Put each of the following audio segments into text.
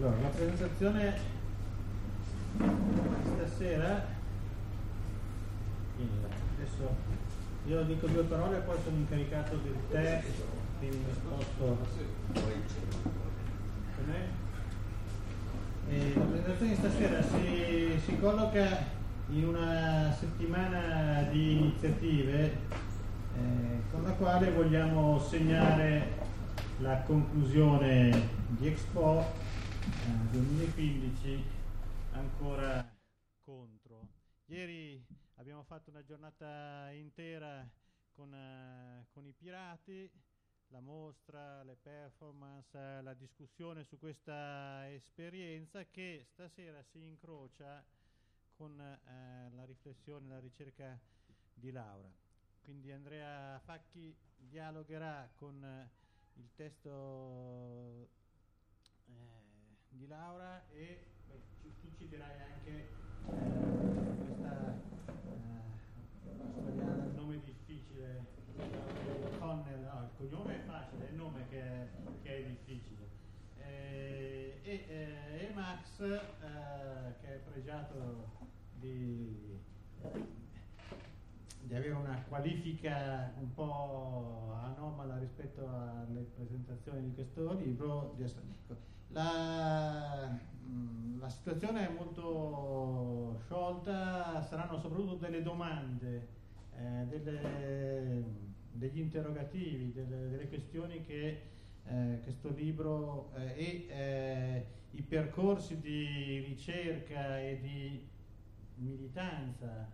Allora, la presentazione stasera, adesso io dico due parole e poi sono incaricato del tè, quindi mi sposto con me. La presentazione di stasera si colloca in una settimana di iniziative con la quale vogliamo segnare la conclusione di Expo 2015 ancora contro. Ieri abbiamo fatto una giornata intera con i pirati, la mostra, le performance, la discussione su questa esperienza che stasera si incrocia con la riflessione, la ricerca di laurea. Quindi Andrea Facchi dialogherà con il testo di Laura e tu ci dirai anche questa il nome difficile, Connell, no, il cognome è facile, è il nome che è difficile. E Max, che è pregiato di avere una qualifica un po' anomala rispetto alle presentazioni di questo libro. La situazione è molto sciolta, saranno soprattutto delle domande, degli interrogativi, delle questioni che questo libro e i percorsi di ricerca e di militanza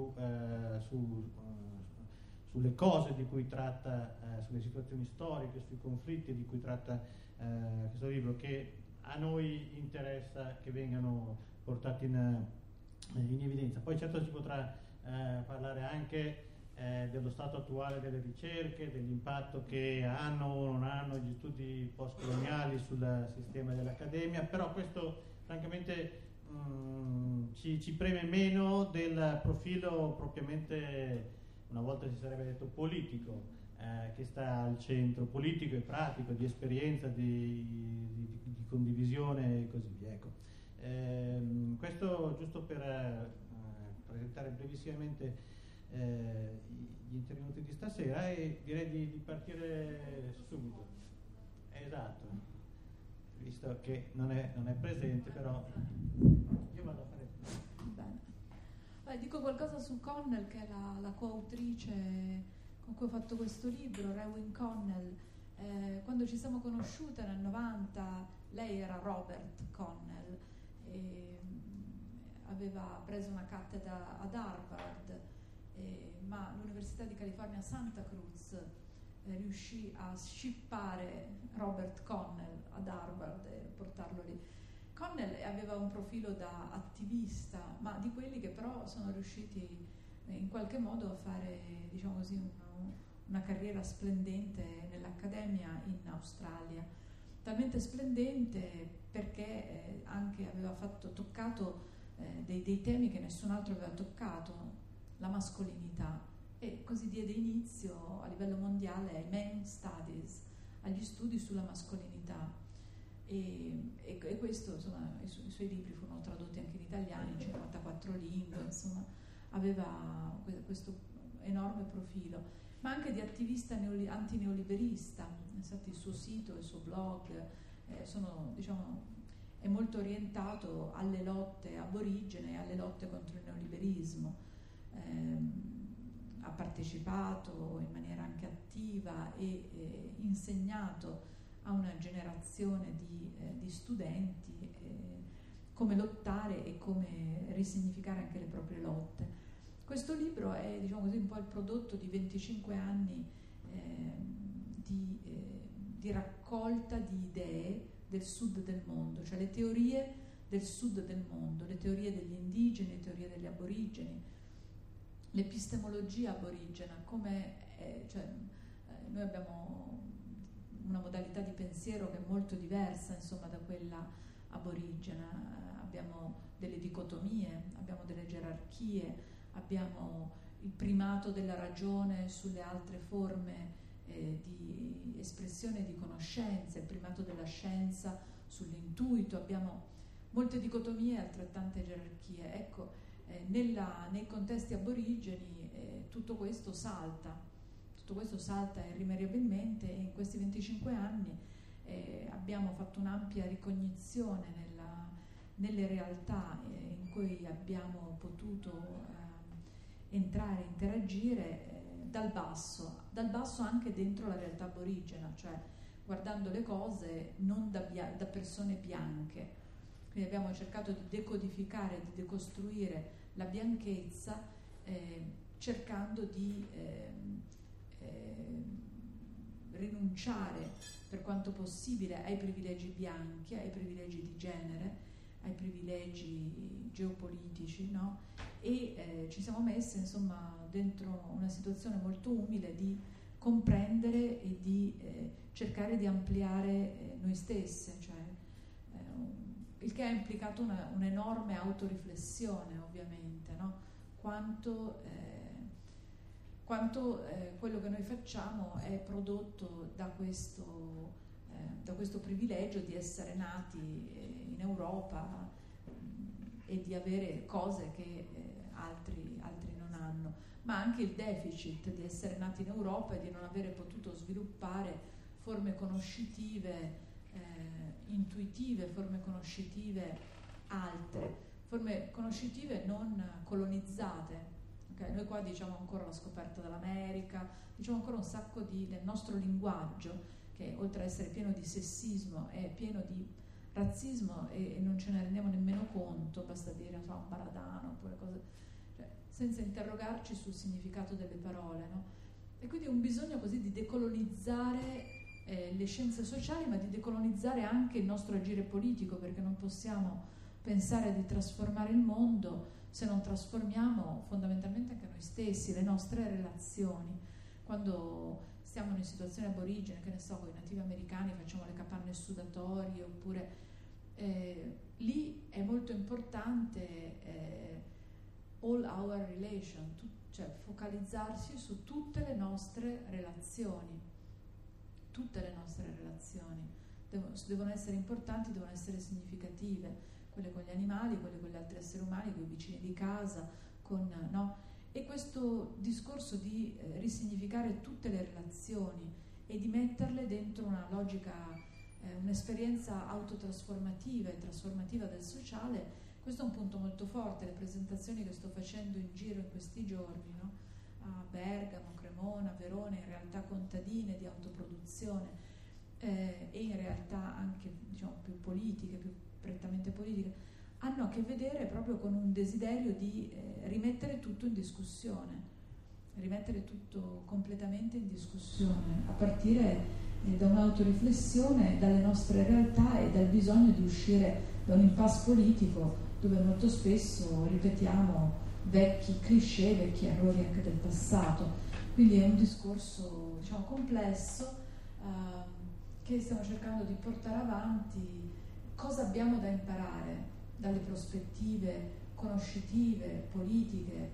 sulle cose di cui tratta, sulle situazioni storiche, sui conflitti di cui tratta questo libro, che a noi interessa che vengano portati in evidenza. Poi certo si potrà parlare anche dello stato attuale delle ricerche, dell'impatto che hanno o non hanno gli studi postcoloniali sul sistema dell'accademia, però questo francamente ci preme meno del profilo propriamente, una volta si sarebbe detto politico, che sta al centro, politico e pratico, di esperienza, di condivisione e così via. Ecco. Questo giusto per presentare brevissimamente gli intervenuti di stasera, e direi di partire subito. Esatto, visto che non è presente, però io vado a fare. Bene. Dico qualcosa su Connell, che è la coautrice con cui ho fatto questo libro, Rewin Connell. Quando ci siamo conosciute nel 90, lei era Robert Connell e aveva preso una cattedra ad Harvard, ma l'Università di California Santa Cruz riuscì a scippare Robert Connell ad Harvard e portarlo lì. Connell aveva un profilo da attivista, ma di quelli che però sono riusciti in qualche modo a fare, diciamo così, una carriera splendente nell'accademia in Australia. Talmente splendente perché anche aveva toccato dei temi che nessun altro aveva toccato, la mascolinità, e così diede inizio a livello mondiale ai Men Studies, agli studi sulla mascolinità. E questo, insomma, i suoi libri furono tradotti anche in italiano, in 54 lingue, insomma, aveva questo enorme profilo, ma anche di attivista antineoliberista. Infatti il suo sito, il suo blog sono, diciamo, è molto orientato alle lotte aborigene e alle lotte contro il neoliberismo. Ha partecipato in maniera anche attiva e insegnato a una generazione di studenti come lottare e come risignificare anche le proprie lotte. Questo libro è, diciamo così, un po' il prodotto di 25 anni di raccolta di idee del sud del mondo, cioè le teorie del sud del mondo, le teorie degli indigeni, le teorie degli aborigeni, l'epistemologia aborigena, noi abbiamo una modalità di pensiero che è molto diversa, insomma, da quella aborigena. Abbiamo delle dicotomie, abbiamo delle gerarchie, abbiamo il primato della ragione sulle altre forme di espressione di conoscenza, il primato della scienza sull'intuito, abbiamo molte dicotomie e altrettante gerarchie. Ecco, nei contesti aborigeni tutto questo salta irrimediabilmente, e in questi 25 anni abbiamo fatto un'ampia ricognizione nelle realtà in cui abbiamo potuto entrare, interagire dal basso anche dentro la realtà aborigena, cioè guardando le cose non da persone bianche. Quindi abbiamo cercato di decodificare, di decostruire la bianchezza, cercando di rinunciare per quanto possibile ai privilegi bianchi, ai privilegi di genere, ai privilegi geopolitici, no? E ci siamo messi insomma dentro una situazione molto umile di comprendere e di cercare di ampliare noi stesse, cioè, il che ha implicato un'enorme autoriflessione, ovviamente, no? Quanto quello che noi facciamo è prodotto da questo privilegio di essere nati in Europa e di avere cose che altri non hanno, ma anche il deficit di essere nati in Europa e di non avere potuto sviluppare forme conoscitive intuitive, forme conoscitive altre, forme conoscitive non colonizzate. Okay? Noi qua diciamo ancora la scoperta dell'America, diciamo ancora un sacco nel nostro linguaggio, che oltre ad essere pieno di sessismo è pieno di razzismo e non ce ne rendiamo nemmeno conto, basta dire un baradano oppure cose, cioè, senza interrogarci sul significato delle parole, no? E quindi un bisogno così di decolonizzare le scienze sociali, ma di decolonizzare anche il nostro agire politico, perché non possiamo pensare di trasformare il mondo se non trasformiamo fondamentalmente anche noi stessi, le nostre relazioni. Quando stiamo in situazioni aborigene, che ne so, con i nativi americani facciamo le capanne sudatorie, oppure lì è molto importante all our relation, cioè focalizzarsi su tutte le nostre relazioni. Tutte le nostre relazioni devono essere importanti, devono essere significative, quelle con gli animali, quelle con gli altri esseri umani, con i vicini di casa, no? E questo discorso di risignificare tutte le relazioni e di metterle dentro una logica, un'esperienza autotrasformativa e trasformativa del sociale, questo è un punto molto forte. Le presentazioni che sto facendo in giro in questi giorni, no? A Bergamo, Cremona, Verona, in realtà contadine di autoproduzione e in realtà anche diciamo più politiche, più prettamente politiche, hanno a che vedere proprio con un desiderio di rimettere tutto in discussione, rimettere tutto completamente in discussione, a partire da un'autoriflessione, dalle nostre realtà e dal bisogno di uscire da un impasse politico dove molto spesso ripetiamo vecchi cliché, vecchi errori anche del passato. Quindi è un discorso diciamo complesso che stiamo cercando di portare avanti. Cosa abbiamo da imparare dalle prospettive conoscitive, politiche,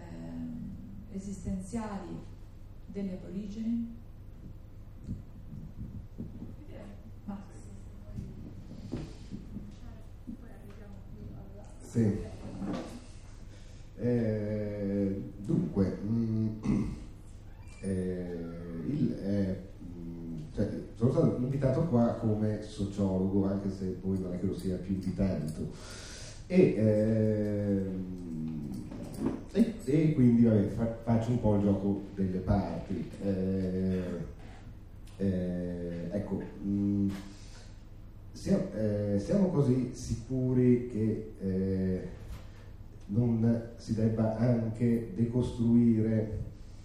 esistenziali degli aborigeni? Max. Poi arriviamo più alla... Sì. Dunque, sono stato invitato qua come sociologo, anche se poi non è che lo sia più di tanto, e quindi vabbè, faccio un po' il gioco delle parti. Ecco, siamo così sicuri che non si debba anche decostruire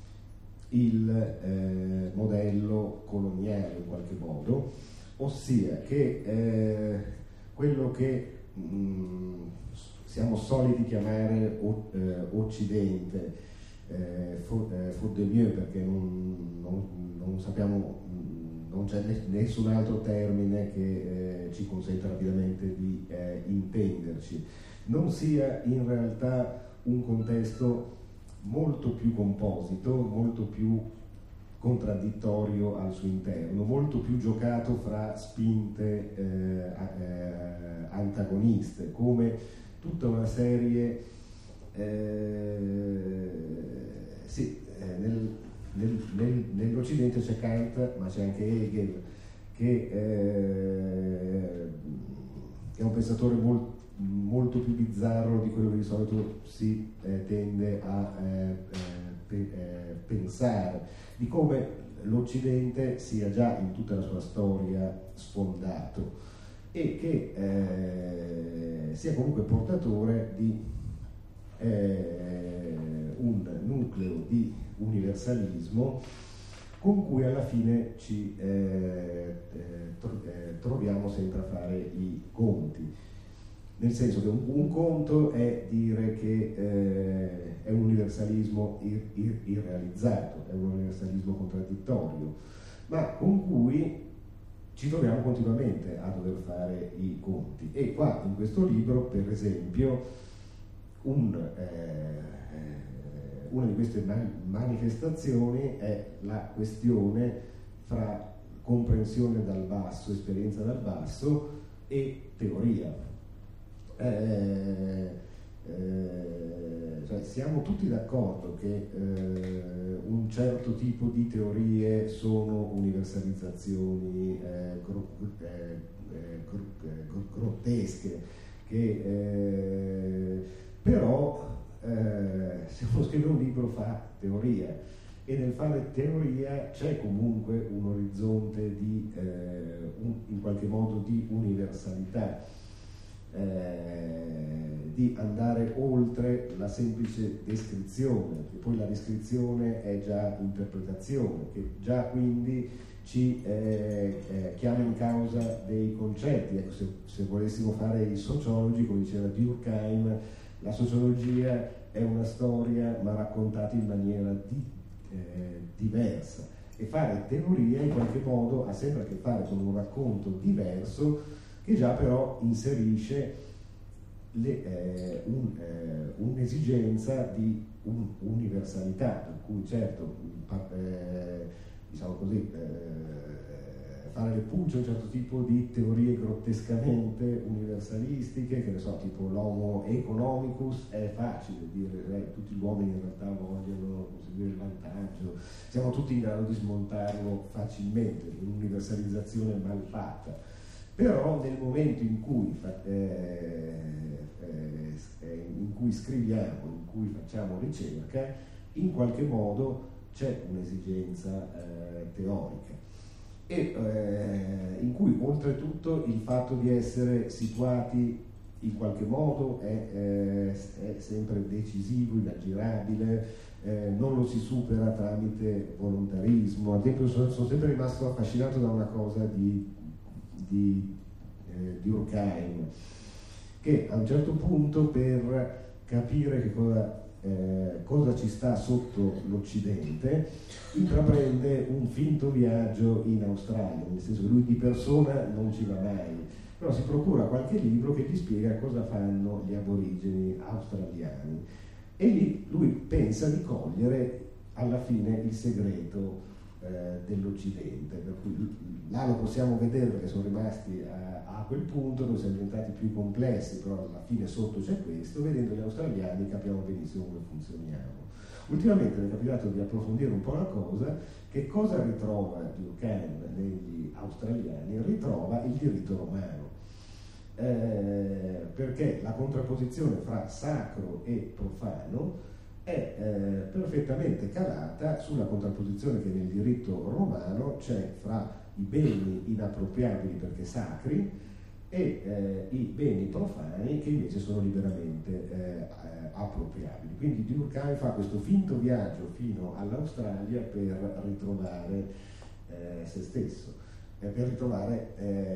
il modello coloniale in qualche modo, ossia che quello che siamo soliti chiamare Occidente, faute de mieux, perché non sappiamo, non c'è nessun altro termine che ci consenta rapidamente di intenderci, non sia in realtà un contesto molto più composito, molto più contraddittorio al suo interno, molto più giocato fra spinte antagoniste, come tutta una serie nell'Occidente c'è Kant, ma c'è anche Hegel, che è un pensatore molto più bizzarro di quello che di solito si tende a pensare, di come l'Occidente sia già in tutta la sua storia sfondato e che sia comunque portatore di un nucleo di universalismo con cui alla fine ci troviamo sempre a fare i conti. Nel senso che un conto è dire che è un universalismo irrealizzato, è un universalismo contraddittorio, ma con cui ci troviamo continuamente a dover fare i conti. E qua in questo libro, per esempio, una di queste manifestazioni è la questione fra comprensione dal basso, esperienza dal basso e teoria. Cioè siamo tutti d'accordo che un certo tipo di teorie sono universalizzazioni grottesche, che però se uno scrive un libro fa teoria, e nel fare teoria c'è comunque un orizzonte di in qualche modo di universalità, di andare oltre la semplice descrizione, e poi la descrizione è già interpretazione, che già quindi ci chiama in causa dei concetti. Ecco, se volessimo fare i sociologi, come diceva Durkheim, la sociologia è una storia ma raccontata in maniera diversa, e fare teoria in qualche modo ha sempre a che fare con un racconto diverso che già però inserisce un'esigenza di universalità, per cui certo diciamo così, fare le pulce a un certo tipo di teorie grottescamente universalistiche, che ne so, tipo l'homo economicus, è facile dire tutti gli uomini in realtà vogliono conseguire il vantaggio, siamo tutti in grado di smontarlo facilmente, un'universalizzazione mal fatta. Però nel momento in cui scriviamo, in cui facciamo ricerca, in qualche modo c'è un'esigenza teorica, e in cui oltretutto il fatto di essere situati in qualche modo è sempre decisivo, inaggirabile, non lo si supera tramite volontarismo. Ad esempio sono sempre rimasto affascinato da una cosa di Durkheim, che a un certo punto, per capire che cosa ci sta sotto l'Occidente, intraprende un finto viaggio in Australia, nel senso che lui di persona non ci va mai, però si procura qualche libro che gli spiega cosa fanno gli aborigeni australiani, e lì lui pensa di cogliere alla fine il segreto dell'Occidente, per cui là lo possiamo vedere perché sono rimasti a quel punto, noi siamo diventati più complessi, però alla fine sotto c'è questo. Vedendo gli australiani capiamo benissimo come funzioniamo. Ultimamente mi è capitato di approfondire un po' la cosa. Che cosa ritrova Durkheim negli australiani? Ritrova il diritto romano, perché la contrapposizione fra sacro e profano è perfettamente calata sulla contrapposizione che nel diritto romano c'è fra i beni inappropriabili perché sacri e i beni profani che invece sono liberamente appropriabili. Quindi Durkheim fa questo finto viaggio fino all'Australia per ritrovare se stesso, per ritrovare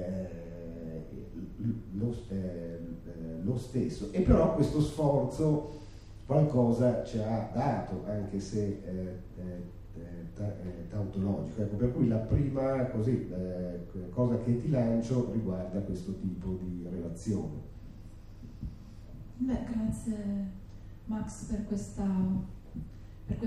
lo stesso, e però questo sforzo qualcosa ci ha dato, anche se tautologico. Ecco, per cui la prima cosa che ti lancio riguarda questo tipo di relazione. Beh, grazie Max per questa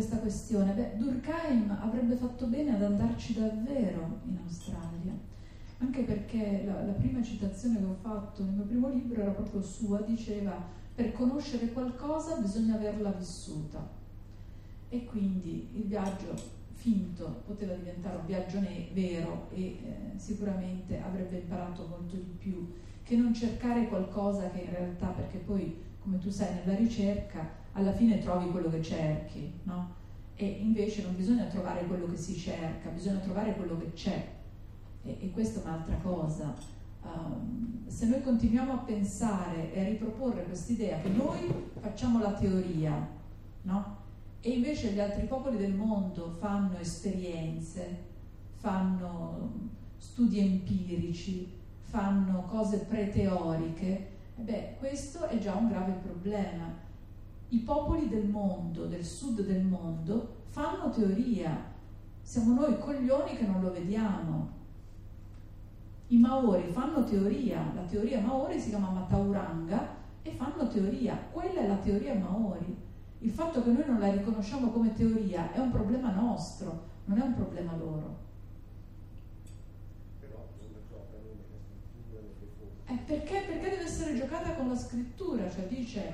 questione. Durkheim avrebbe fatto bene ad andarci davvero in Australia, anche perché la prima citazione che ho fatto nel mio primo libro era proprio sua, diceva: per conoscere qualcosa bisogna averla vissuta. E quindi il viaggio finto poteva diventare un viaggio vero e sicuramente avrebbe imparato molto di più che non cercare qualcosa che in realtà, perché poi, come tu sai, nella ricerca alla fine trovi quello che cerchi, no? E invece non bisogna trovare quello che si cerca, bisogna trovare quello che c'è. E questa è un'altra cosa. Se noi continuiamo a pensare e a riproporre quest'idea che noi facciamo la teoria, no? E invece gli altri popoli del mondo fanno esperienze, fanno studi empirici, fanno cose preteoriche, questo è già un grave problema. I popoli del mondo, del sud del mondo, fanno teoria. Siamo noi coglioni che non lo vediamo. I Maori fanno teoria, la teoria Maori si chiama Matauranga e fanno teoria, quella è la teoria Maori. Il fatto che noi non la riconosciamo come teoria è un problema nostro, non è un problema loro. Però non giocano nella scrittura delle forme. Perché deve essere giocata con la scrittura, cioè dice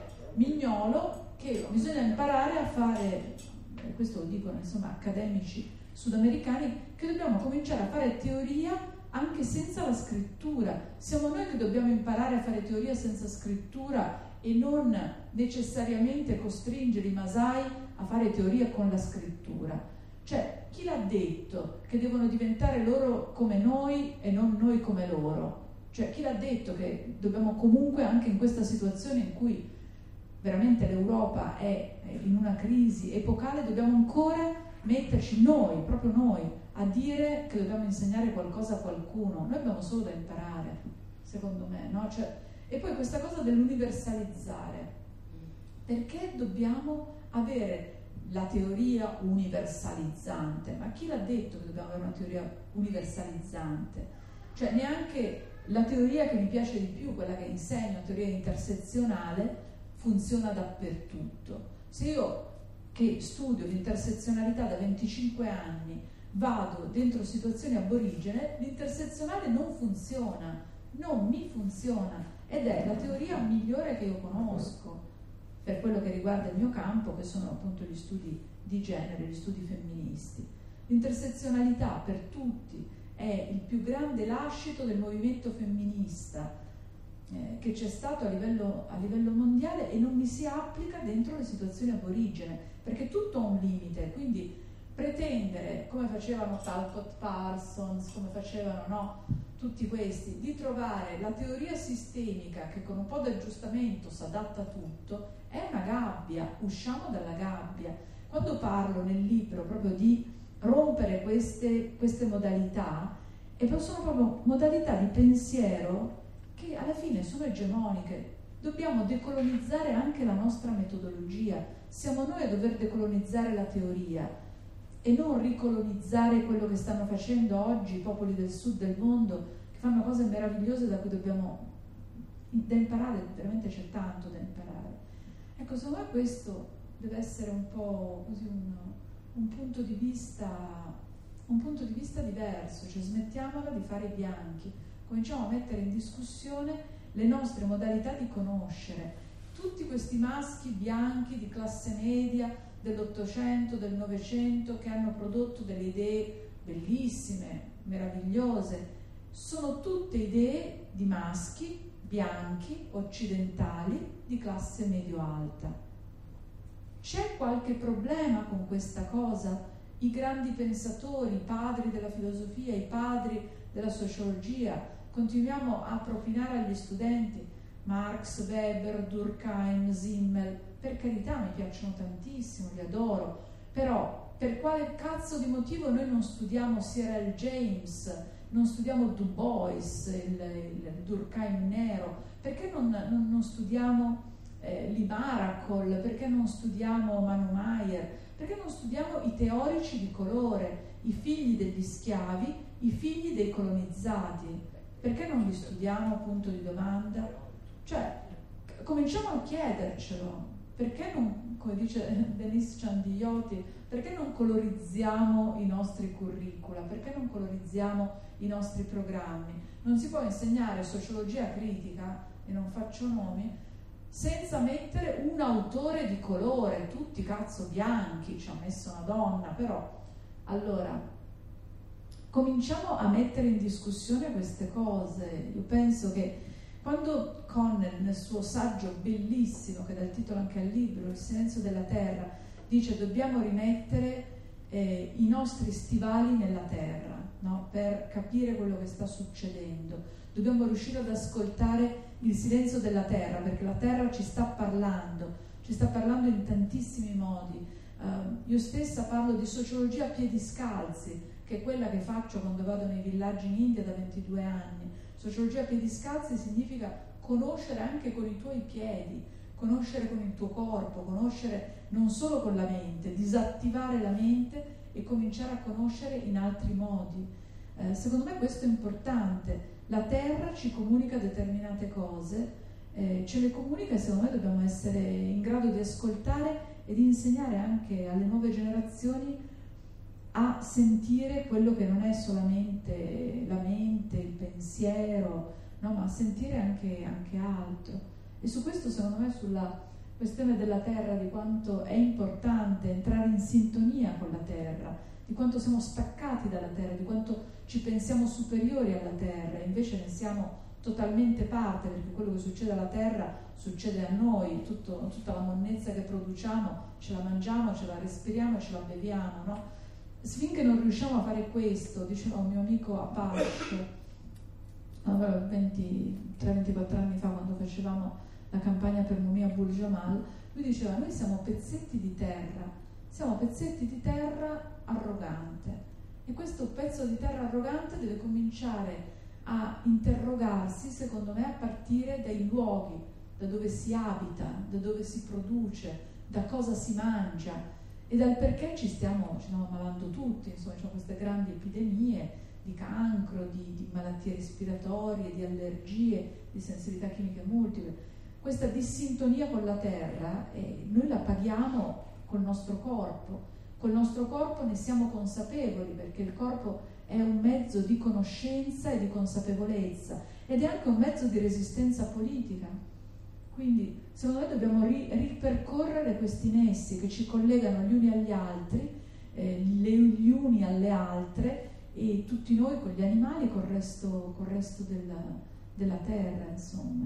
Mignolo che bisogna imparare a fare, questo lo dicono insomma accademici sudamericani, che dobbiamo cominciare a fare teoria anche senza la scrittura. Siamo noi che dobbiamo imparare a fare teoria senza scrittura e non necessariamente costringere i Masai a fare teoria con la scrittura. Cioè, chi l'ha detto che devono diventare loro come noi e non noi come loro? Cioè, chi l'ha detto che dobbiamo comunque, anche in questa situazione in cui veramente l'Europa è in una crisi epocale, dobbiamo ancora metterci noi, proprio noi, a dire che dobbiamo insegnare qualcosa a qualcuno? Noi abbiamo solo da imparare, secondo me, no? Cioè, e poi questa cosa dell'universalizzare. Perché dobbiamo avere la teoria universalizzante? Ma chi l'ha detto che dobbiamo avere una teoria universalizzante? Cioè, neanche la teoria che mi piace di più, quella che insegno, la teoria intersezionale, funziona dappertutto. Se io, che studio l'intersezionalità da 25 anni, vado dentro situazioni aborigene, l'intersezionale non funziona, non mi funziona, ed è la teoria migliore che io conosco per quello che riguarda il mio campo, che sono appunto gli studi di genere, gli studi femministi. L'intersezionalità per tutti è il più grande lascito del movimento femminista che c'è stato a livello mondiale, e non mi si applica dentro le situazioni aborigene, perché tutto ha un limite. Quindi pretendere, come facevano Talcott Parsons, come facevano, no, tutti questi, di trovare la teoria sistemica che con un po' di aggiustamento si adatta a tutto, è una gabbia. Usciamo dalla gabbia. Quando parlo nel libro proprio di rompere queste modalità, e sono proprio modalità di pensiero che alla fine sono egemoniche. Dobbiamo decolonizzare anche la nostra metodologia. Siamo noi a dover decolonizzare la teoria e non ricolonizzare quello che stanno facendo oggi i popoli del sud del mondo, che fanno cose meravigliose da cui dobbiamo da imparare. Veramente c'è tanto da imparare. Ecco, secondo me questo deve essere un po' così un punto di vista diverso, cioè smettiamola di fare i bianchi, cominciamo a mettere in discussione le nostre modalità di conoscere. Tutti questi maschi bianchi di classe media dell'Ottocento, del Novecento, che hanno prodotto delle idee bellissime, meravigliose, sono tutte idee di maschi bianchi, occidentali, di classe medio-alta. C'è qualche problema con questa cosa? I grandi pensatori, i padri della filosofia, i padri della sociologia, continuiamo a propinare agli studenti Marx, Weber, Durkheim, Simmel. Per carità, mi piacciono tantissimo, li adoro, però per quale cazzo di motivo noi non studiamo Cyril James, non studiamo Du Bois, il Durkheim nero? Perché non studiamo Lee Maracol? Perché non studiamo Manu Mayer? Perché non studiamo i teorici di colore, i figli degli schiavi, i figli dei colonizzati? Perché non li studiamo, punto di domanda? Cioè, cominciamo a chiedercelo. perché non, come dice Denis Chandiotti, perché non colorizziamo i nostri curricula, perché non colorizziamo i nostri programmi? Non si può insegnare sociologia critica, e non faccio nomi, senza mettere un autore di colore, tutti cazzo bianchi, ci ha messo una donna, però allora cominciamo a mettere in discussione queste cose. Io penso che quando Connell nel suo saggio bellissimo, che dà il titolo anche al libro, Il silenzio della terra, dice dobbiamo rimettere i nostri stivali nella terra, no? Per capire quello che sta succedendo, dobbiamo riuscire ad ascoltare il silenzio della terra, perché la terra ci sta parlando in tantissimi modi. Io stessa parlo di sociologia a piedi scalzi, che è quella che faccio quando vado nei villaggi in India da 22 anni. Sociologia a piedi scalzi significa conoscere anche con i tuoi piedi, conoscere con il tuo corpo, conoscere non solo con la mente, disattivare la mente e cominciare a conoscere in altri modi. Secondo me questo è importante. La terra ci comunica determinate cose, ce le comunica, e secondo me dobbiamo essere in grado di ascoltare e di insegnare anche alle nuove generazioni a sentire quello che non è solamente la mente, il pensiero, no, ma a sentire anche altro. E su questo, secondo me, sulla questione della terra, di quanto è importante entrare in sintonia con la terra, di quanto siamo staccati dalla terra, di quanto ci pensiamo superiori alla terra, e invece ne siamo totalmente parte, perché quello che succede alla terra succede a noi, tutta la monnezza che produciamo ce la mangiamo, ce la respiriamo, ce la beviamo, no? Finché non riusciamo a fare questo, diceva un mio amico Apache, 23-24 anni fa, quando facevamo la campagna per Mumia Abul Jamal, lui diceva: noi siamo pezzetti di terra arrogante, e questo pezzo di terra arrogante deve cominciare a interrogarsi, secondo me, a partire dai luoghi, da dove si abita, da dove si produce, da cosa si mangia, e dal perché ci stiamo ammalando tutti. Insomma, ci sono queste grandi epidemie di cancro, di malattie respiratorie, di allergie, di sensibilità chimiche multiple. Questa dissintonia con la terra, noi la paghiamo col nostro corpo. Col nostro corpo ne siamo consapevoli, perché il corpo è un mezzo di conoscenza e di consapevolezza, ed è anche un mezzo di resistenza politica. Quindi secondo me dobbiamo ripercorrere questi nessi che ci collegano gli uni agli altri, gli uni alle altre, e tutti noi con gli animali, col resto della terra, insomma.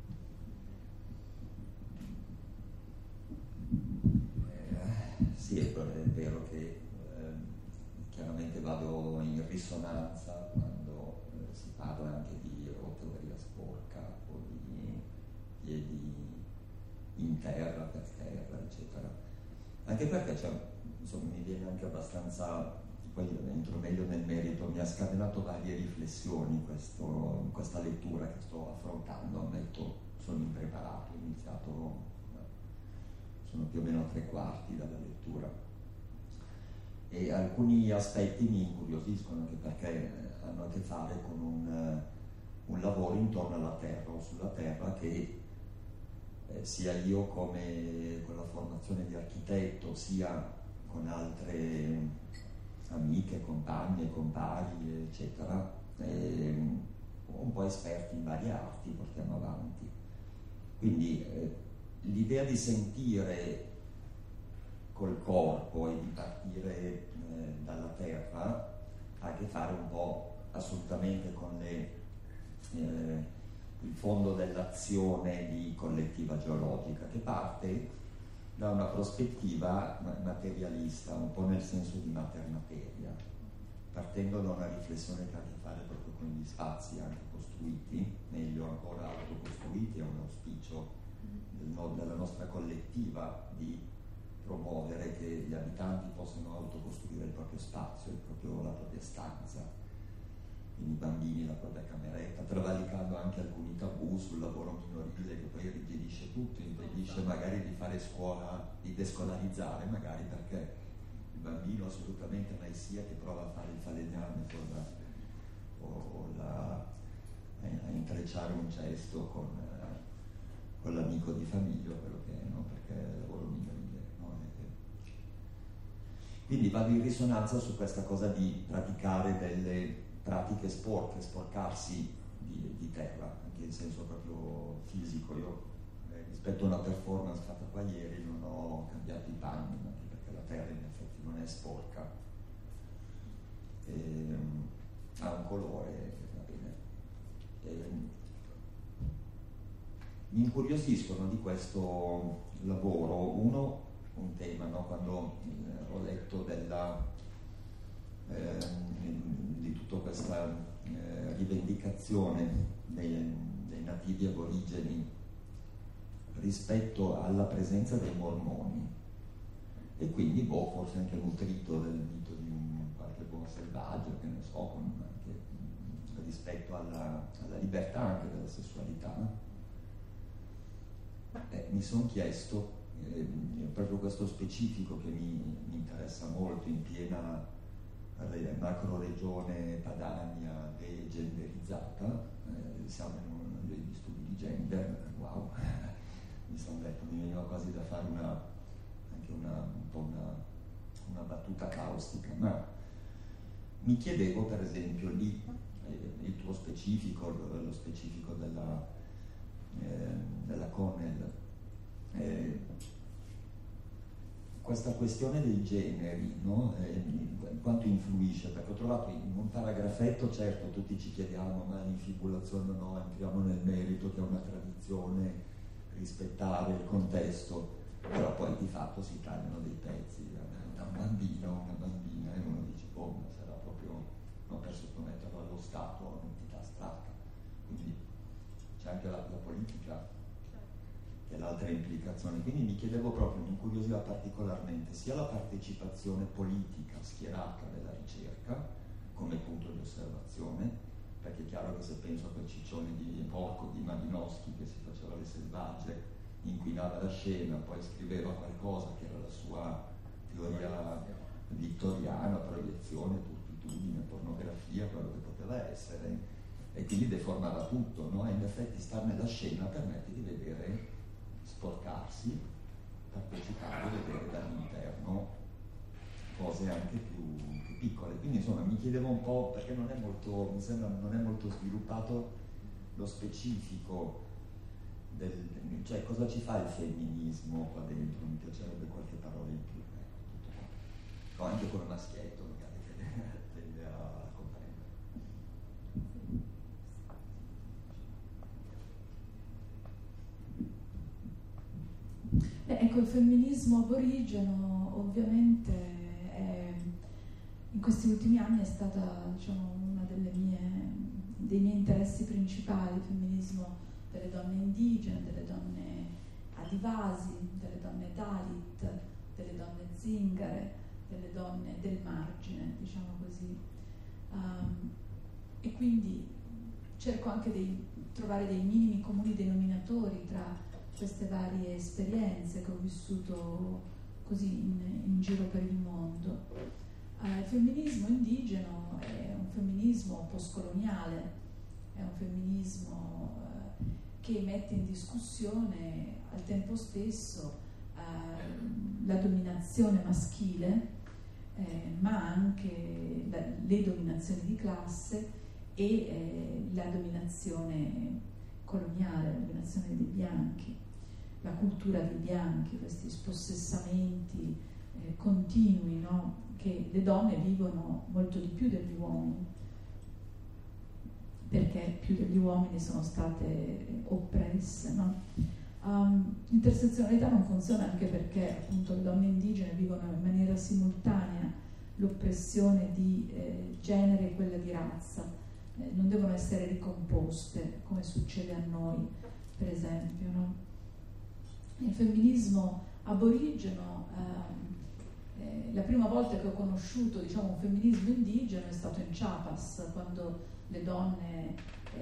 Sì, è vero che chiaramente vado in risonanza quando si parla anche di teoria sporca o di piedi in terra, per terra, eccetera. Anche perché mi viene anche abbastanza, poi entro meglio nel merito, mi ha scatenato varie riflessioni questa lettura che sto affrontando. Ammetto, sono impreparato, ho iniziato, sono più o meno a 3/4 dalla lettura, e alcuni aspetti mi incuriosiscono, anche perché hanno a che fare con un lavoro intorno alla terra o sulla terra che sia io con la formazione di architetto, sia con altre amiche, compagne, compari, eccetera, un po' esperti in varie arti, portiamo avanti. Quindi l'idea di sentire col corpo e di partire dalla terra ha a che fare un po' assolutamente con il fondo dell'azione di collettiva geologica, che parte da una prospettiva materialista, un po' nel senso di mater-materia, partendo da una riflessione che ha a che fare proprio con gli spazi anche costruiti, meglio ancora autocostruiti. È un auspicio della nostra collettiva di promuovere che gli abitanti possano autocostruire il proprio spazio, la propria stanza, quindi i bambini la propria cameretta, travalicando anche alcuni tabù sul lavoro minorile, che poi irrigidisce tutto, impedisce magari di fare scuola, di descolarizzare, magari perché il bambino assolutamente mai sia che prova a fare il falegname a intrecciare un cesto con con l'amico di famiglia, quello che è, no? Perché lavoro minorile, no? Quindi vado in risonanza su questa cosa di praticare delle pratiche sporche, sporcarsi di terra, anche in senso proprio fisico. Io rispetto a una performance fatta qua ieri non ho cambiato i panni, anche perché la terra in effetti non è sporca, ha un colore, va bene. Mi incuriosiscono di questo lavoro un tema, no? Quando ho letto di tutta questa rivendicazione dei nativi aborigeni rispetto alla presenza dei mormoni, e quindi forse anche nutrito del mito di qualche buon selvaggio, che ne so, anche rispetto alla libertà anche della sessualità. Mi sono chiesto proprio questo specifico che mi interessa molto in piena macro regione Padania degenderizzata. Siamo in uno degli studi di gender, wow, mi sono detto, mi veniva quasi da fare anche una battuta caustica, ma mi chiedevo per esempio lì il tuo specifico, lo specifico della Connell, questa questione dei generi, no? Quanto influisce? Perché ho trovato in un paragrafetto, certo tutti ci chiediamo ma l'infibulazione no, entriamo nel merito che è una tradizione, rispettare il contesto, però poi di fatto si tagliano dei pezzi da un bambino o una bambina e uno dice ma sarà proprio per sottometterlo allo Stato o un'entità astratta. Quindi c'è anche la politica, che è l'altra implicazione. Quindi mi chiedevo proprio, mi incuriosiva particolarmente sia la partecipazione politica schierata della ricerca come punto di osservazione, perché è chiaro che se penso a quel ciccione di porco di Malinowski che si faceva le selvagge, inquinava la scena, poi scriveva qualcosa che era la sua teoria vittoriana, proiezione, turpitudine, pornografia, quello che poteva essere, e quindi deformava tutto, no? E in effetti star nella scena permette di vedere, sporcarsi, partecipare, vedere dall'interno cose anche più piccole. Quindi insomma mi chiedevo un po', perché mi sembra non è molto sviluppato lo specifico cioè cosa ci fa il femminismo qua dentro, mi piacerebbe qualche parola in più, tutto qua. O anche con un maschietto magari che tende a comprendere. Ecco, il femminismo aborigeno ovviamente in questi ultimi anni è stata, diciamo, una dei miei interessi principali, il femminismo delle donne indigene, delle donne adivasi, delle donne Dalit, delle donne zingare, delle donne del margine, diciamo così. E quindi cerco anche di trovare dei minimi comuni denominatori tra queste varie esperienze che ho vissuto così in giro per il mondo. Il femminismo indigeno è un femminismo postcoloniale, è un femminismo che mette in discussione al tempo stesso la dominazione maschile, ma anche le dominazioni di classe e la dominazione coloniale, la dominazione dei bianchi, la cultura dei bianchi, questi spossessamenti continui, no? Che le donne vivono molto di più degli uomini, perché più degli uomini sono state oppresse, no? L'intersezionalità non funziona anche perché appunto le donne indigene vivono in maniera simultanea l'oppressione di genere e quella di razza, non devono essere ricomposte come succede a noi, per esempio, no? Il femminismo aborigeno, la prima volta che ho conosciuto, diciamo, un femminismo indigeno è stato in Chiapas, quando le donne,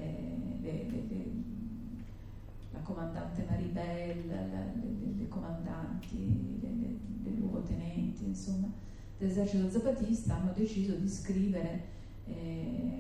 la comandante Maribel, le comandanti, le luogotenenti, insomma, dell'esercito zapatista hanno deciso di scrivere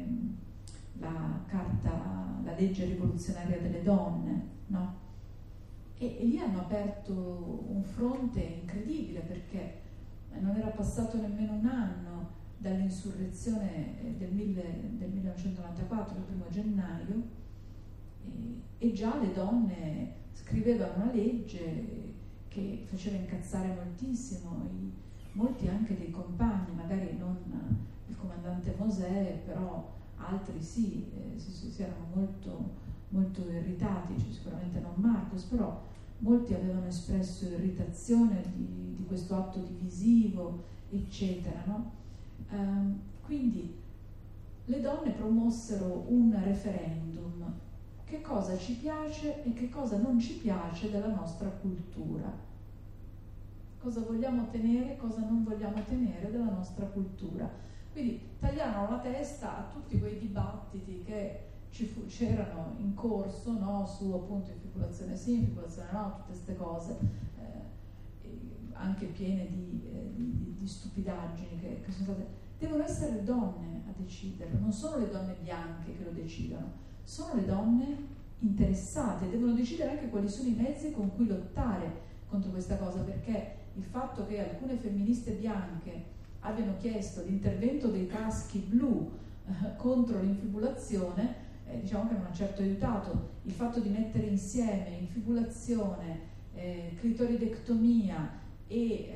la legge rivoluzionaria delle donne, no? E lì hanno aperto un fronte incredibile, perché non era passato nemmeno un anno dall'insurrezione del 1994, il 1 gennaio, e già le donne scrivevano una legge che faceva incazzare moltissimo molti anche dei compagni, magari non il comandante Mosè, però altri si erano molto, molto irritati, cioè sicuramente non Marcos, però molti avevano espresso irritazione di questo atto divisivo, eccetera, no? Quindi le donne promossero un referendum: che cosa ci piace e che cosa non ci piace della nostra cultura, cosa vogliamo tenere e cosa non vogliamo tenere della nostra cultura. Quindi tagliarono la testa a tutti quei dibattiti che c'erano in corso, no? Su appunto infibulazione sì, infibulazione no, tutte queste cose anche piene di stupidaggini che sono state. Devono essere le donne a decidere, non sono le donne bianche che lo decidono, sono le donne interessate, devono decidere anche quali sono i mezzi con cui lottare contro questa cosa, perché il fatto che alcune femministe bianche abbiano chiesto l'intervento dei caschi blu contro l'infibulazione, diciamo che non ha certo aiutato. Il fatto di mettere insieme infibulazione, clitoridectomia e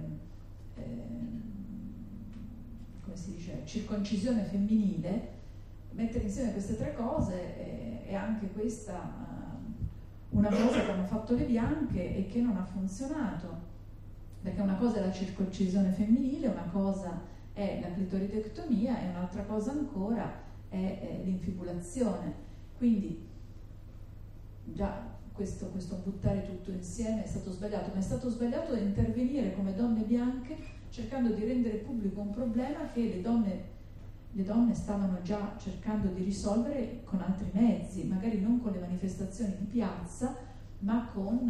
come si dice, circoncisione femminile, mettere insieme queste tre cose è anche questa una cosa che hanno fatto le bianche e che non ha funzionato, perché una cosa è la circoncisione femminile, una cosa è la clitoridectomia e un'altra cosa ancora è l'infibulazione. Quindi già questo buttare tutto insieme è stato sbagliato, ma è stato sbagliato intervenire come donne bianche cercando di rendere pubblico un problema che le donne stavano già cercando di risolvere con altri mezzi, magari non con le manifestazioni di piazza, ma con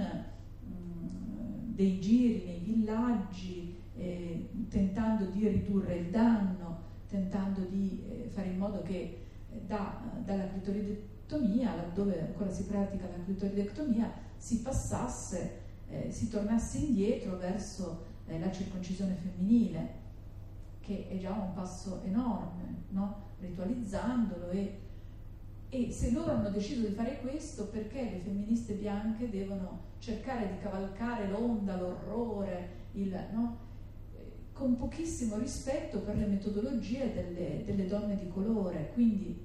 dei giri nei villaggi, tentando di ridurre il danno, tentando di fare in modo che dalla clitoridectomia, laddove ancora si pratica la clitoridectomia, si passasse, si tornasse indietro verso la circoncisione femminile, che è già un passo enorme, no? Ritualizzandolo e se loro hanno deciso di fare questo, perché le femministe bianche devono cercare di cavalcare l'onda, l'orrore, no? Con pochissimo rispetto per le metodologie delle donne di colore. Quindi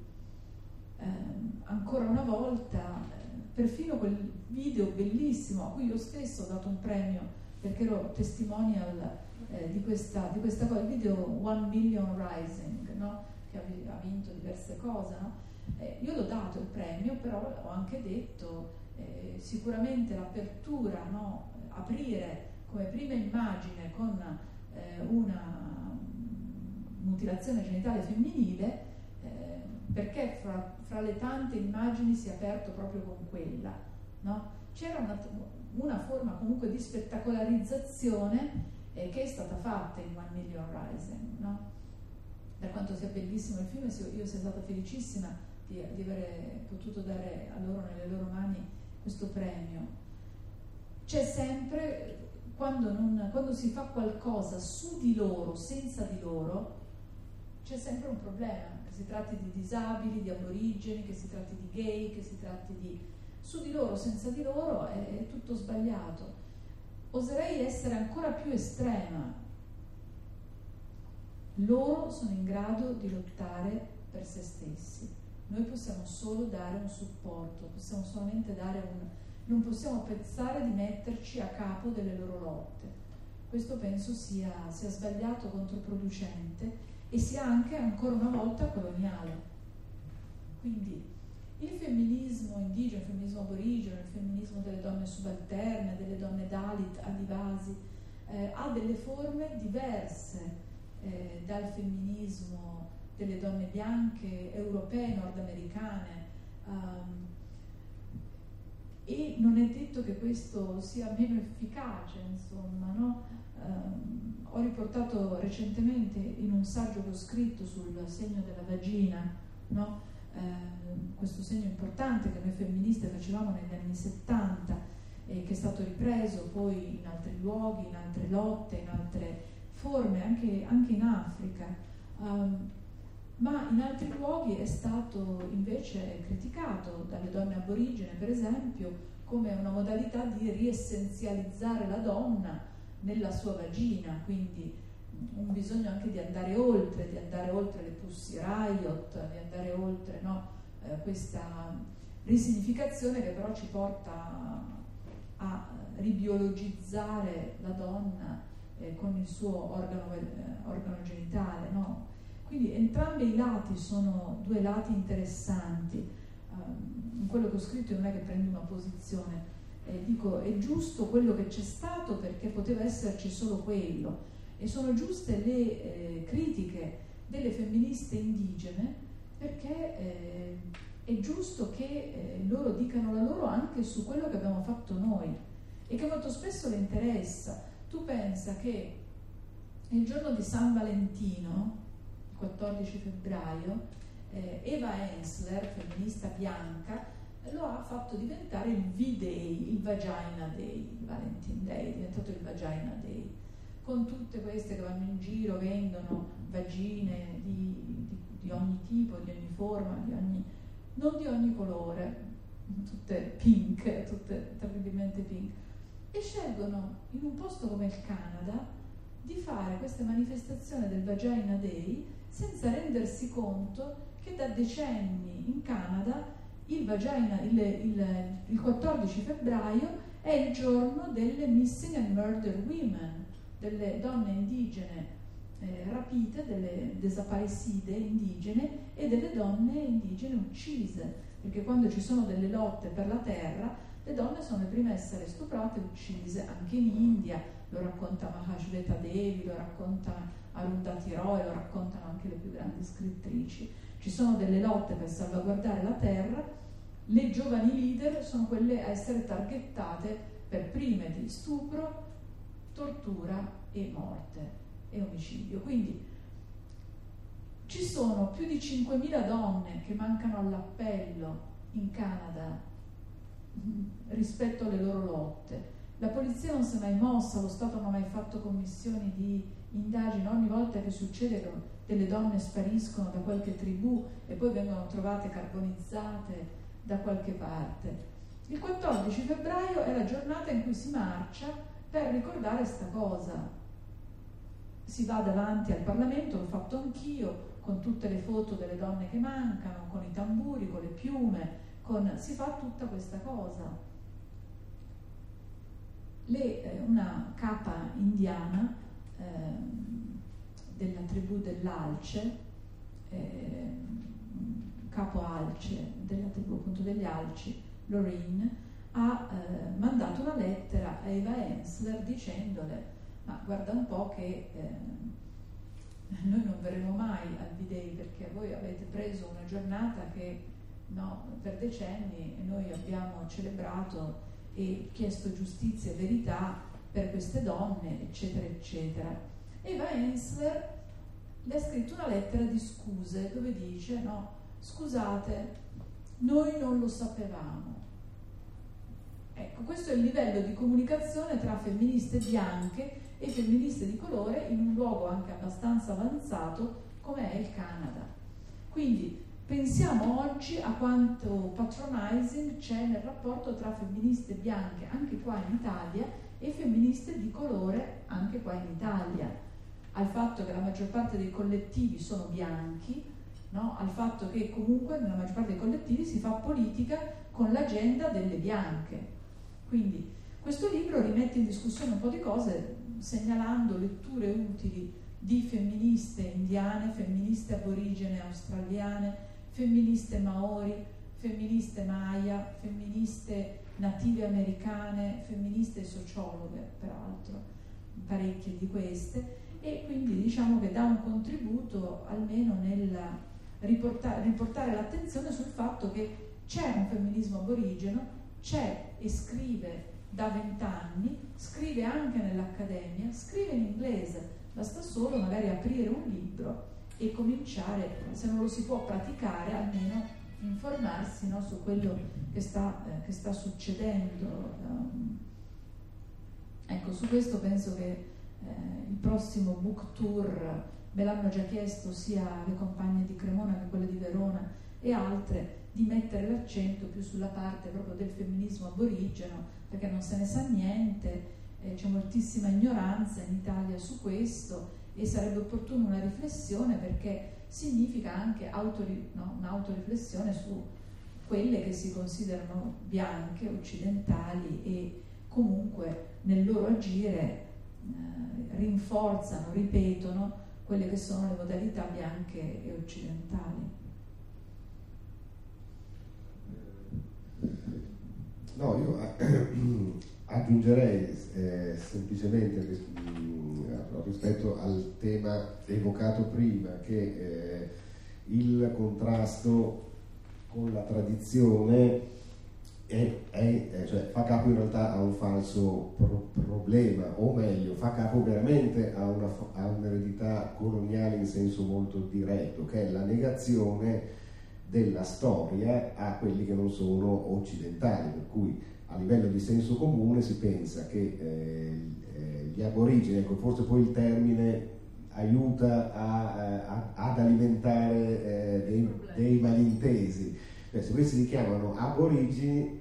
ancora una volta, perfino quel video bellissimo a cui io stesso ho dato un premio perché ero testimonial di questa cosa, il video 1 Million Rising, no? Che ha vinto diverse cose, no? Io l'ho dato il premio, però ho anche detto sicuramente l'apertura, no? Aprire come prima immagine con una mutilazione genitale femminile, perché fra le tante immagini si è aperto proprio con quella, no? C'era una forma comunque di spettacolarizzazione che è stata fatta in 1 Million Rising, no? Per quanto sia bellissimo il film, io sia stata felicissima di aver potuto dare a loro, nelle loro mani, questo premio. C'è sempre, quando si fa qualcosa su di loro, senza di loro, c'è sempre un problema, che si tratti di disabili, di aborigeni, che si tratti di gay, che si tratti di... su di loro, senza di loro, è tutto sbagliato. Oserei essere ancora più estrema. Loro sono in grado di lottare per se stessi. Noi possiamo solo dare un supporto, possiamo solamente non possiamo pensare di metterci a capo delle loro lotte. Questo penso sia sbagliato, controproducente e sia anche ancora una volta coloniale. Quindi il femminismo indigeno, il femminismo aborigeno, il femminismo delle donne subalterne, delle donne Dalit, Adivasi, ha delle forme diverse dal femminismo delle donne bianche, europee, nordamericane, e non è detto che questo sia meno efficace, insomma, no? Ho riportato recentemente in un saggio che ho scritto sul segno della vagina, no? Questo segno importante che noi femministe facevamo negli anni 70, che è stato ripreso poi in altri luoghi, in altre lotte, in altre forme, anche in Africa, ma in altri luoghi è stato invece criticato dalle donne aborigene, per esempio, come una modalità di riessenzializzare la donna nella sua vagina, quindi un bisogno anche di andare oltre le Pussy Riot, di andare oltre, no? Questa risignificazione che però ci porta a ribiologizzare la donna con il suo organo genitale, no? Quindi entrambi i lati sono due lati interessanti. In quello che ho scritto non è che prendo una posizione, dico è giusto quello che c'è stato perché poteva esserci solo quello, e sono giuste le critiche delle femministe indigene perché è giusto che loro dicano la loro anche su quello che abbiamo fatto noi e che molto spesso le interessa. Tu pensa che il giorno di San Valentino, il 14 febbraio, Eva Ensler, femminista bianca, lo ha fatto diventare il V-Day, il Vagina Day, il Valentine Day, è diventato il Vagina Day, con tutte queste che vanno in giro, vendono vagine di ogni tipo, di ogni forma, non di ogni colore, tutte pink, tutte terribilmente pink, e scelgono in un posto come il Canada di fare queste manifestazioni del Vagina Day senza rendersi conto che da decenni in Canada il 14 febbraio è il giorno delle Missing and Murdered Women, delle donne indigene rapite, delle desaparecide indigene e delle donne indigene uccise, perché quando ci sono delle lotte per la terra le donne sono le prime a essere stuprate e uccise, anche in India, lo racconta Mahashveta Devi, lo racconta Arundhati Roy, lo raccontano anche le più grandi scrittrici. Ci sono delle lotte per salvaguardare la terra, le giovani leader sono quelle a essere targettate per prime di stupro, tortura e morte e omicidio. Quindi ci sono più di 5.000 donne che mancano all'appello in Canada rispetto alle loro lotte. La polizia non si è mai mossa, lo Stato non ha mai fatto commissioni di indagine. Ogni volta che succede che delle donne spariscono da qualche tribù e poi vengono trovate carbonizzate da qualche parte. Il 14 febbraio è la giornata in cui si marcia per ricordare sta cosa. Si va davanti al Parlamento, l'ho fatto anch'io, con tutte le foto delle donne che mancano, con i tamburi, con le piume, si fa tutta questa cosa. Una capa indiana della tribù dell'Alce, capo Alce della tribù appunto degli Alci, Lorraine, ha mandato una lettera a Eva Ensler dicendole: ma guarda un po' che noi non verremo mai al V-Day perché voi avete preso una giornata che per decenni noi abbiamo celebrato e chiesto giustizia e verità per queste donne, eccetera, eccetera. Eva Ensler le ha scritto una lettera di scuse dove dice: no, scusate, noi non lo sapevamo. Ecco, questo è il livello di comunicazione tra femministe bianche e femministe di colore in un luogo anche abbastanza avanzato come è il Canada. Quindi pensiamo oggi a quanto patronizing c'è nel rapporto tra femministe bianche anche qua in Italia e femministe di colore anche qua in Italia, al fatto che la maggior parte dei collettivi sono bianchi, no? Al fatto che comunque nella maggior parte dei collettivi si fa politica con l'agenda delle bianche. Quindi questo libro rimette in discussione un po' di cose, segnalando letture utili di femministe indiane, femministe aborigene australiane, femministe maori, femministe maya, femministe native americane, femministe sociologhe, peraltro, parecchie di queste, e quindi diciamo che dà un contributo almeno nel riportare l'attenzione sul fatto che c'è un femminismo aborigeno, c'è e scrive da 20 anni, scrive anche nell'accademia, scrive in inglese, basta solo magari aprire un libro e cominciare, se non lo si può praticare, almeno informarsi, no, su quello che sta succedendo. Ecco, su questo penso che il prossimo book tour me l'hanno già chiesto sia le compagne di Cremona che quelle di Verona e altre, di mettere l'accento più sulla parte proprio del femminismo aborigeno, perché non se ne sa niente, c'è moltissima ignoranza in Italia su questo e sarebbe opportuna una riflessione, perché significa anche un'autoriflessione su quelle che si considerano bianche, occidentali e comunque nel loro agire rinforzano, ripetono quelle che sono le modalità bianche e occidentali. No, io aggiungerei semplicemente rispetto al tema evocato prima, che il contrasto con la tradizione cioè, fa capo in realtà a un falso problema, o meglio, fa capo veramente a un'eredità coloniale in senso molto diretto, che è la negazione della storia a quelli che non sono occidentali, per cui a livello di senso comune si pensa che gli aborigeni, ecco, forse poi il termine aiuta ad alimentare dei malintesi. Se questi si chiamano aborigeni,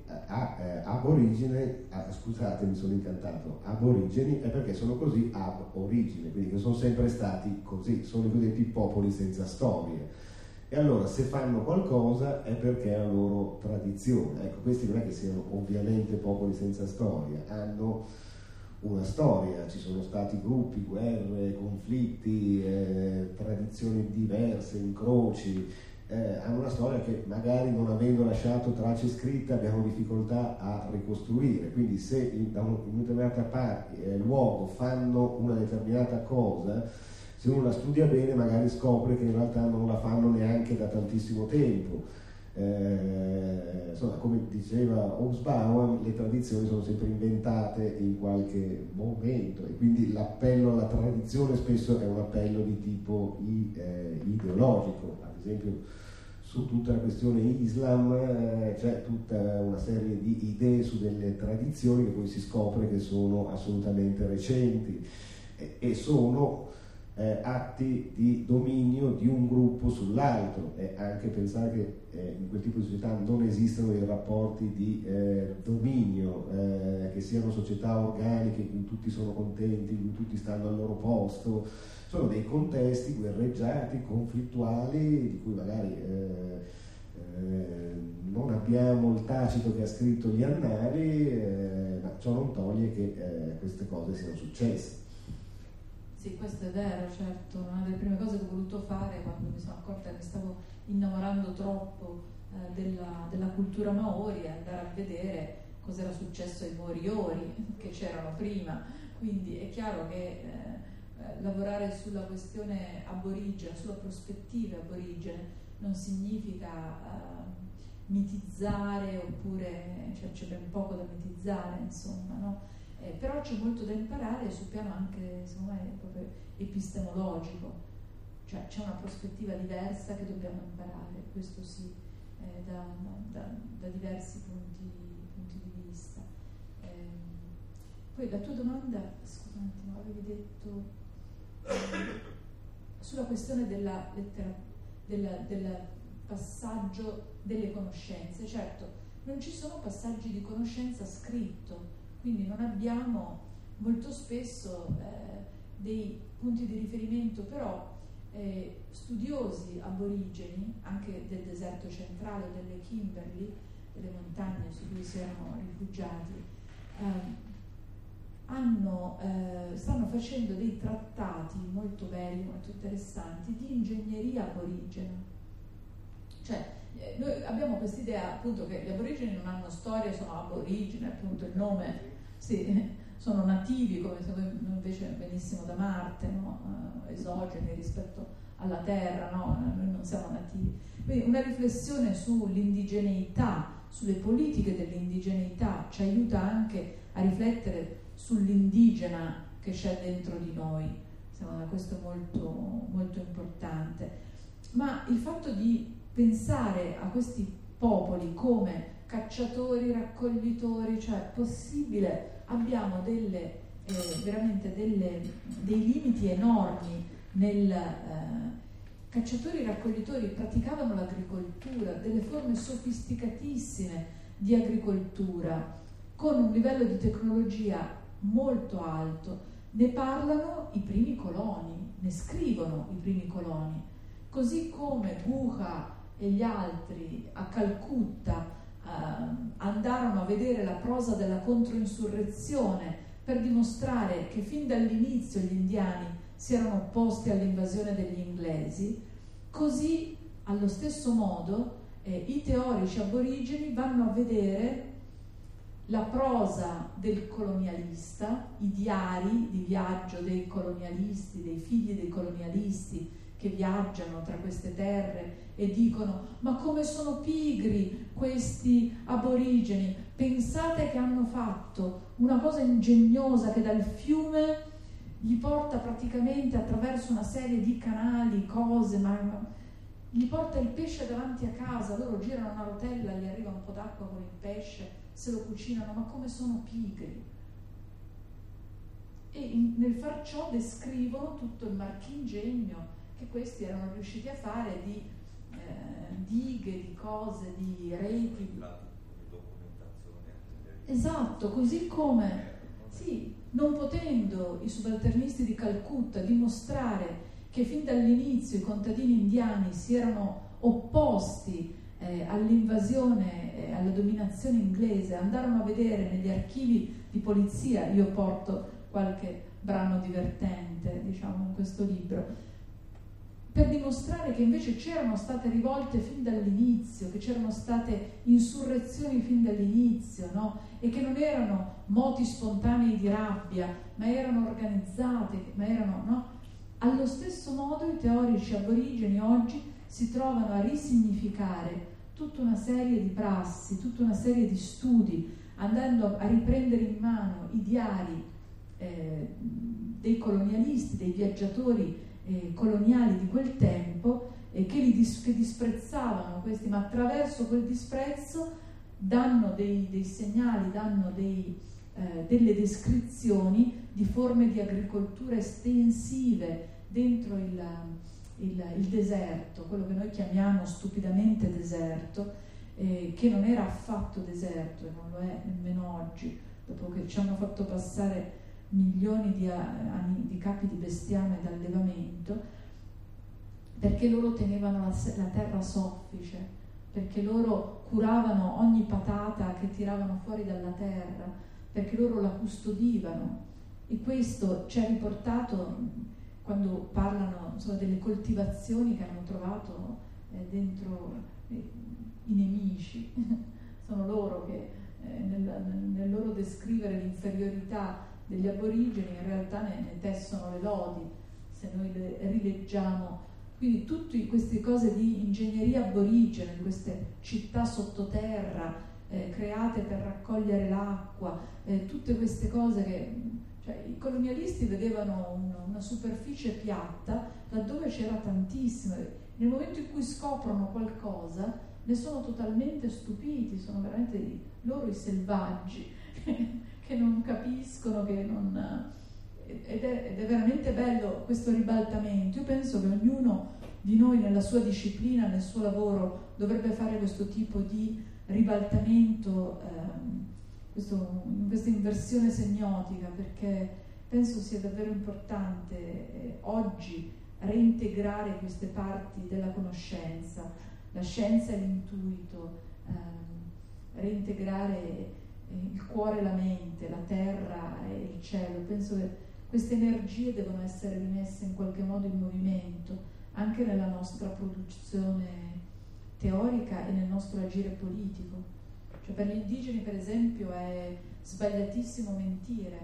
scusate, mi sono incantato, aborigeni, è perché sono così ab origine, quindi che sono sempre stati così, sono i cosiddetti popoli senza storia. E allora se fanno qualcosa è perché è la loro tradizione. Ecco, questi non è che siano ovviamente popoli senza storia, hanno una storia, ci sono stati gruppi, guerre, conflitti, tradizioni diverse, incroci, hanno una storia che magari non avendo lasciato tracce scritte abbiamo difficoltà a ricostruire, quindi se da un determinato luogo fanno una determinata cosa, se uno la studia bene magari scopre che in realtà non la fanno neanche da tantissimo tempo. Insomma, come diceva Hobsbawm, le tradizioni sono sempre inventate in qualche momento e quindi l'appello alla tradizione spesso è un appello di tipo ideologico. Ad esempio su tutta la questione Islam c'è tutta una serie di idee su delle tradizioni che poi si scopre che sono assolutamente recenti e sono atti di dominio di un gruppo sull'altro, e anche pensare che in quel tipo di società non esistono dei rapporti di dominio, che siano società organiche in cui tutti sono contenti, in cui tutti stanno al loro posto, sono dei contesti guerreggiati, conflittuali, di cui magari non abbiamo il Tacito che ha scritto gli annali, ma ciò non toglie che queste cose siano successe. Sì, questo è vero, certo. Una delle prime cose che ho voluto fare quando mi sono accorta che stavo innamorando troppo della cultura Maori è andare a vedere cosa era successo ai Moriori che c'erano prima. Quindi è chiaro che lavorare sulla questione aborigena, sulla prospettiva aborigena, non significa mitizzare, oppure c'è ben poco da mitizzare, insomma, no? Però c'è molto da imparare sul piano anche, secondo me, proprio epistemologico, cioè c'è una prospettiva diversa che dobbiamo imparare, questo sì, da diversi punti di vista. Poi la tua domanda, scusa un attimo, avevi detto sulla questione del passaggio delle conoscenze. Certo, non ci sono passaggi di conoscenza scritto, quindi non abbiamo molto spesso dei punti di riferimento, però studiosi aborigeni, anche del deserto centrale, delle Kimberley, delle montagne su cui si erano rifugiati, stanno facendo dei trattati molto belli, molto interessanti di ingegneria aborigena. Cioè, noi abbiamo quest'idea appunto che gli aborigeni non hanno storia, sono aborigeni, appunto il nome, sì, sono nativi, come se noi invece venissimo da Marte, no? Esogeni rispetto alla Terra, no? Noi non siamo nativi. Quindi una riflessione sull'indigeneità, sulle politiche dell'indigeneità ci aiuta anche a riflettere sull'indigena che c'è dentro di noi. Secondo me questo è molto, molto importante. Ma il fatto di pensare a questi popoli come cacciatori, raccoglitori, cioè possibile, abbiamo veramente dei limiti enormi nel... Cacciatori e raccoglitori praticavano l'agricoltura, delle forme sofisticatissime di agricoltura, con un livello di tecnologia molto alto. Ne parlano i primi coloni, ne scrivono i primi coloni, così come Bucha e gli altri a Calcutta andarono a vedere la prosa della controinsurrezione per dimostrare che fin dall'inizio gli indiani si erano opposti all'invasione degli inglesi. Così, allo stesso modo, i teorici aborigeni vanno a vedere la prosa del colonialista, i diari di viaggio dei colonialisti, dei figli dei colonialisti che viaggiano tra queste terre e dicono: ma come sono pigri questi aborigeni, pensate che hanno fatto una cosa ingegnosa che dal fiume gli porta praticamente attraverso una serie di canali, cose, ma gli porta il pesce davanti a casa, loro girano una rotella, gli arriva un po' d'acqua con il pesce, se lo cucinano, ma come sono pigri. E nel far ciò descrivono tutto il marchingegno che questi erano riusciti a fare di dighe, di cose, di reti. Esatto, così come, sì, non potendo i subalternisti di Calcutta dimostrare che fin dall'inizio i contadini indiani si erano opposti all'invasione, alla dominazione inglese, andarono a vedere negli archivi di polizia, io porto qualche brano divertente, diciamo, in questo libro, per dimostrare che invece c'erano state rivolte fin dall'inizio, che c'erano state insurrezioni fin dall'inizio, no? E che non erano moti spontanei di rabbia, ma erano organizzate, ma erano, no? Allo stesso modo i teorici aborigeni oggi si trovano a risignificare tutta una serie di prassi, tutta una serie di studi, andando a riprendere in mano i diari dei colonialisti, dei viaggiatori coloniali di quel tempo, che disprezzavano questi, ma attraverso quel disprezzo danno dei segnali, danno delle descrizioni di forme di agricoltura estensive dentro il deserto, quello che noi chiamiamo stupidamente deserto, che non era affatto deserto e non lo è nemmeno oggi, dopo che ci hanno fatto passare milioni di anni di capi di bestiame d'allevamento, perché loro tenevano la terra soffice, perché loro curavano ogni patata che tiravano fuori dalla terra, perché loro la custodivano. E questo ci ha riportato, quando parlano, insomma, delle coltivazioni che hanno trovato dentro i nemici. Sono loro che nel loro descrivere l'inferiorità degli aborigeni in realtà ne tessono le lodi, se noi le rileggiamo. Quindi tutte queste cose di ingegneria aborigene, queste città sottoterra create per raccogliere l'acqua, tutte queste cose che, cioè, i colonialisti vedevano una superficie piatta laddove c'era tantissimo. Nel momento in cui scoprono qualcosa ne sono totalmente stupiti, sono veramente loro i selvaggi che non capiscono, ed è veramente bello questo ribaltamento. Io penso che ognuno di noi nella sua disciplina, nel suo lavoro, dovrebbe fare questo tipo di ribaltamento, questa inversione semiotica, perché penso sia davvero importante oggi reintegrare queste parti della conoscenza, la scienza e l'intuito, reintegrare il cuore e la mente, la terra e il cielo. Penso che queste energie devono essere rimesse in qualche modo in movimento anche nella nostra produzione teorica e nel nostro agire politico. Cioè, per gli indigeni, per esempio, è sbagliatissimo mentire,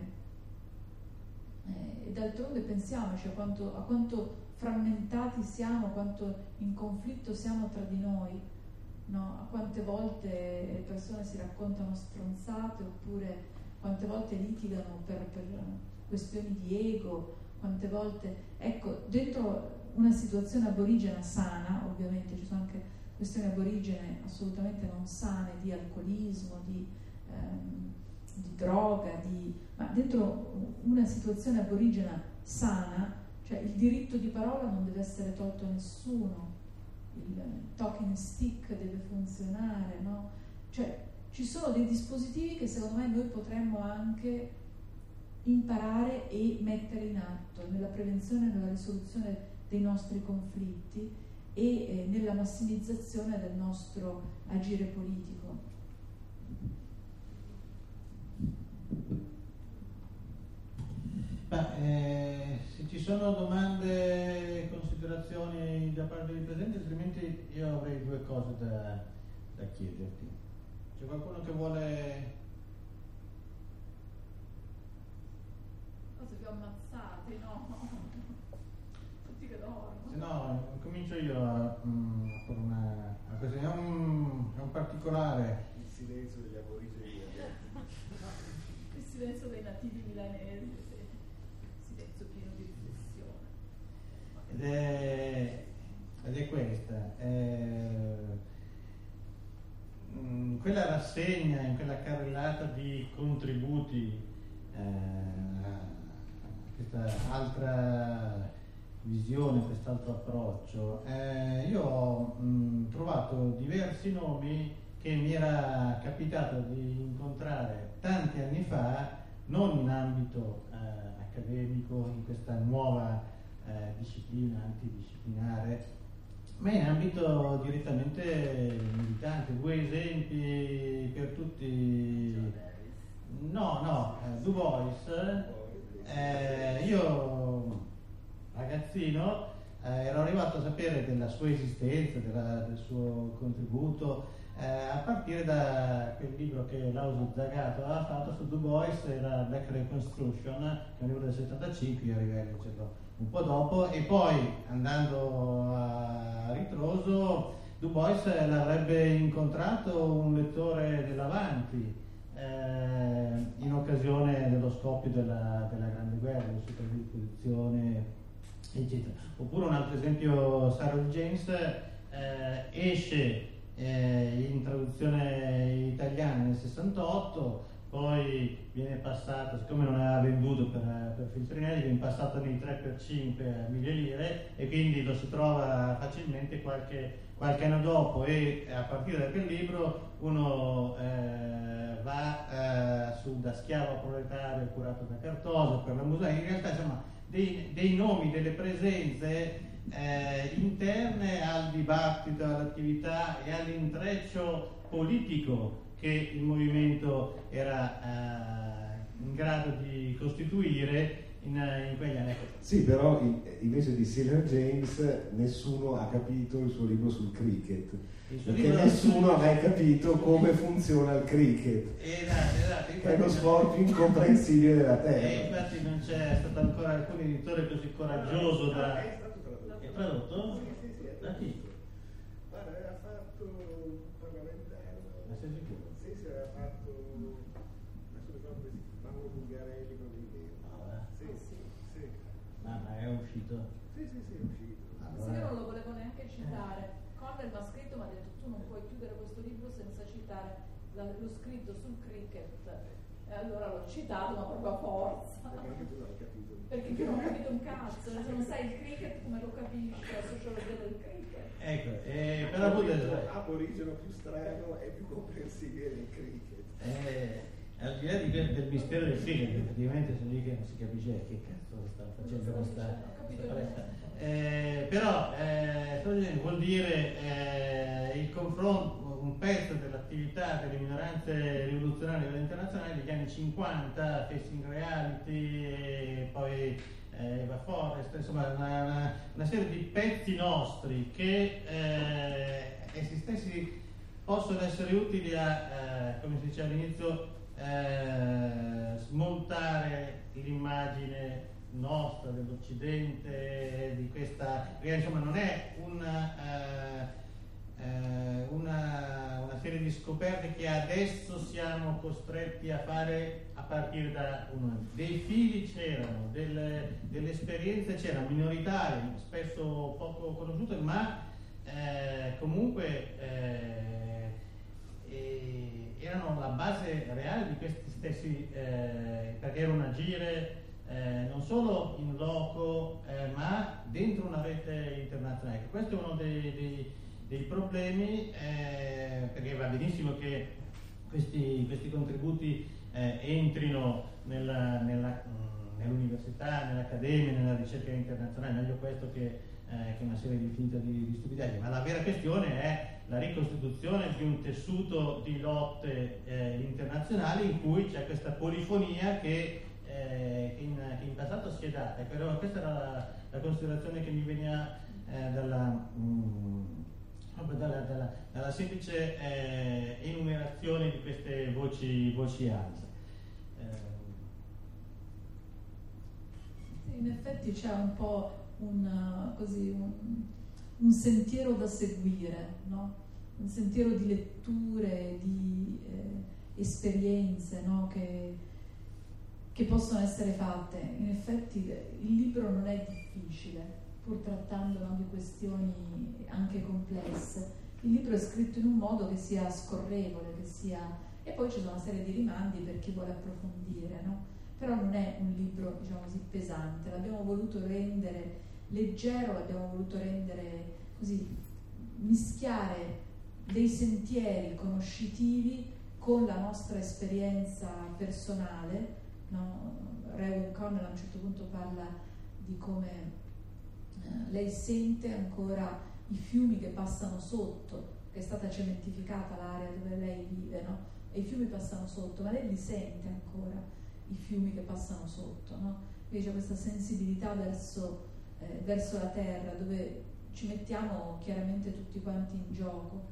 e d'altronde pensiamoci a quanto frammentati siamo, quanto in conflitto siamo tra di noi, no? A quante volte le persone si raccontano stronzate, oppure quante volte litigano per questioni di ego, quante volte, ecco, dentro una situazione aborigena sana, ovviamente ci sono anche questioni aborigene assolutamente non sane, di alcolismo, di droga, ma dentro una situazione aborigena sana, cioè il diritto di parola non deve essere tolto a nessuno, il talking stick deve funzionare, no? Cioè ci sono dei dispositivi che secondo me noi potremmo anche imparare e mettere in atto nella prevenzione e nella risoluzione dei nostri conflitti e nella massimizzazione del nostro agire politico. Se ci sono domande, considerazioni da parte dei presenti, altrimenti io avrei due cose da chiederti. C'è qualcuno che vuole... Cose più ammazzate, no? Tutti che dormono. Se no, comincio io a questa. È un particolare. Il silenzio degli aborigeni. Il silenzio dei nativi milanesi, silenzio pieno di riflessione. Ed è questa. Quella rassegna, in quella carrellata di contributi a questa altra visione, quest'altro approccio, io ho trovato diversi nomi che mi era capitato di incontrare tanti anni fa, non in ambito accademico, in questa nuova disciplina antidisciplinare, ma in ambito direttamente militante. Due esempi per tutti. Du Bois. Io ragazzino ero arrivato a sapere della sua esistenza, del suo contributo a partire da quel libro che Lauso Zagato aveva fatto su Du Bois, era Black Reconstruction, che è un libro del 75, io arrivai a leggerlo un po' dopo, e poi andando a ritroso Du Bois l'avrebbe incontrato un lettore dell'Avanti in occasione dello scoppio della Grande Guerra, della sopravvissuzione, eccetera. Oppure un altro esempio, Sarah James esce in traduzione italiana nel 68, poi viene passato, siccome non aveva venduto per Feltrinelli, viene passato nei 3x5 a 1000 lire, e quindi lo si trova facilmente qualche anno dopo, e a partire da quel libro uno va da schiavo a proletario curato da Cartoso per la Mussolini. In realtà insomma dei nomi, delle presenze interne al dibattito, all'attività e all'intreccio politico che il movimento era in grado di costituire in quegli anni. Sì, però invece di Sarah James nessuno ha capito il suo libro sul cricket, perché nessuno ha mai capito come funziona il cricket. Esatto, è lo sport più incomprensibile della terra. E infatti non c'è stato ancora alcun editore così coraggioso da... È tradotto? Sì. Da chi? Guarda, aveva fatto un parlamentare. Ma sei sicuro? Sì, aveva fatto adesso ricordo Mauro Bulgarelli con l'idea. Sì. Ma è uscito? Sì, è uscito. Io non lo volevo neanche citare. Connell mi ha scritto, mi ha detto: tu non puoi chiudere questo libro senza citare lo scritto sul cricket. E allora l'ho citato, ma proprio a forza. Perché anche tu l'hai capito. Perché io non ho capito un cazzo, se non sai il cricket come lo capisci, la sociologia del cricket. Ecco, però aborigeno più strano e più comprensibile del cricket. Al di là del mistero del cricket, effettivamente sono lì che non si capisce che cazzo sta facendo questa palestra. Però vuol dire il confronto, un pezzo dell'attività delle minoranze rivoluzionarie a livello internazionale degli anni 50, Facing Reality, e poi Eva Forrest, insomma una serie di pezzi nostri che essi stessi possono essere utili a, come si diceva all'inizio, smontare l'immagine nostra dell'Occidente, di questa, insomma non è una serie di scoperte che adesso siamo costretti a fare a partire da dei fili c'erano, delle esperienze c'erano, minoritarie, spesso poco conosciute, ma comunque erano la base reale di questi stessi, perché era un agire non solo in loco ma dentro una rete internazionale. Questo è uno dei problemi, perché va benissimo che questi contributi entrino nell'università, nell'accademia, nella ricerca internazionale, meglio questo che una serie di finta di stupidaggini, ma la vera questione è la ricostituzione di un tessuto di lotte internazionali in cui c'è questa polifonia che in passato si è data. Però questa era la considerazione che mi veniva dalla semplice enumerazione di queste voci alze. In effetti c'è un po' un sentiero da seguire, no? Un sentiero di letture, di esperienze, no? che possono essere fatte. In effetti il libro non è difficile, pur trattando, no, di questioni anche complesse. Il libro è scritto in un modo che sia scorrevole, e poi ci sono una serie di rimandi per chi vuole approfondire, no? Però non è un libro, diciamo così, pesante. L'abbiamo voluto rendere leggero, l'abbiamo voluto rendere così, mischiare dei sentieri conoscitivi con la nostra esperienza personale, no? Raewyn Connell a un certo punto parla di come lei sente ancora i fiumi che passano sotto, che è stata cementificata l'area dove lei vive, no? E i fiumi passano sotto, ma lei li sente ancora, i fiumi che passano sotto, no? Quindi c'è questa sensibilità verso la terra, dove ci mettiamo chiaramente tutti quanti in gioco.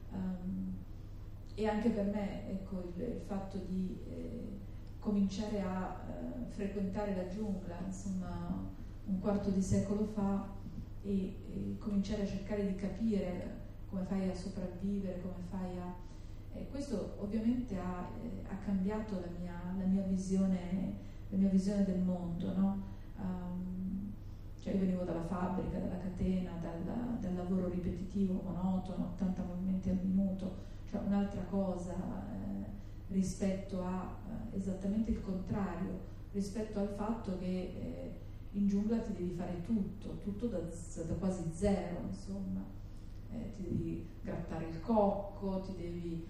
E anche per me, ecco, il fatto di cominciare a frequentare la giungla, insomma, un quarto di secolo fa, e cominciare a cercare di capire come fai a sopravvivere, come fai a... questo ovviamente ha cambiato la mia visione del mondo, no? Cioè io venivo dalla fabbrica, dalla catena, dal lavoro ripetitivo, monotono, 80 movimenti al minuto, cioè un'altra cosa rispetto a esattamente il contrario, rispetto al fatto che in giungla ti devi fare tutto da quasi zero, insomma. Ti devi grattare il cocco, ti devi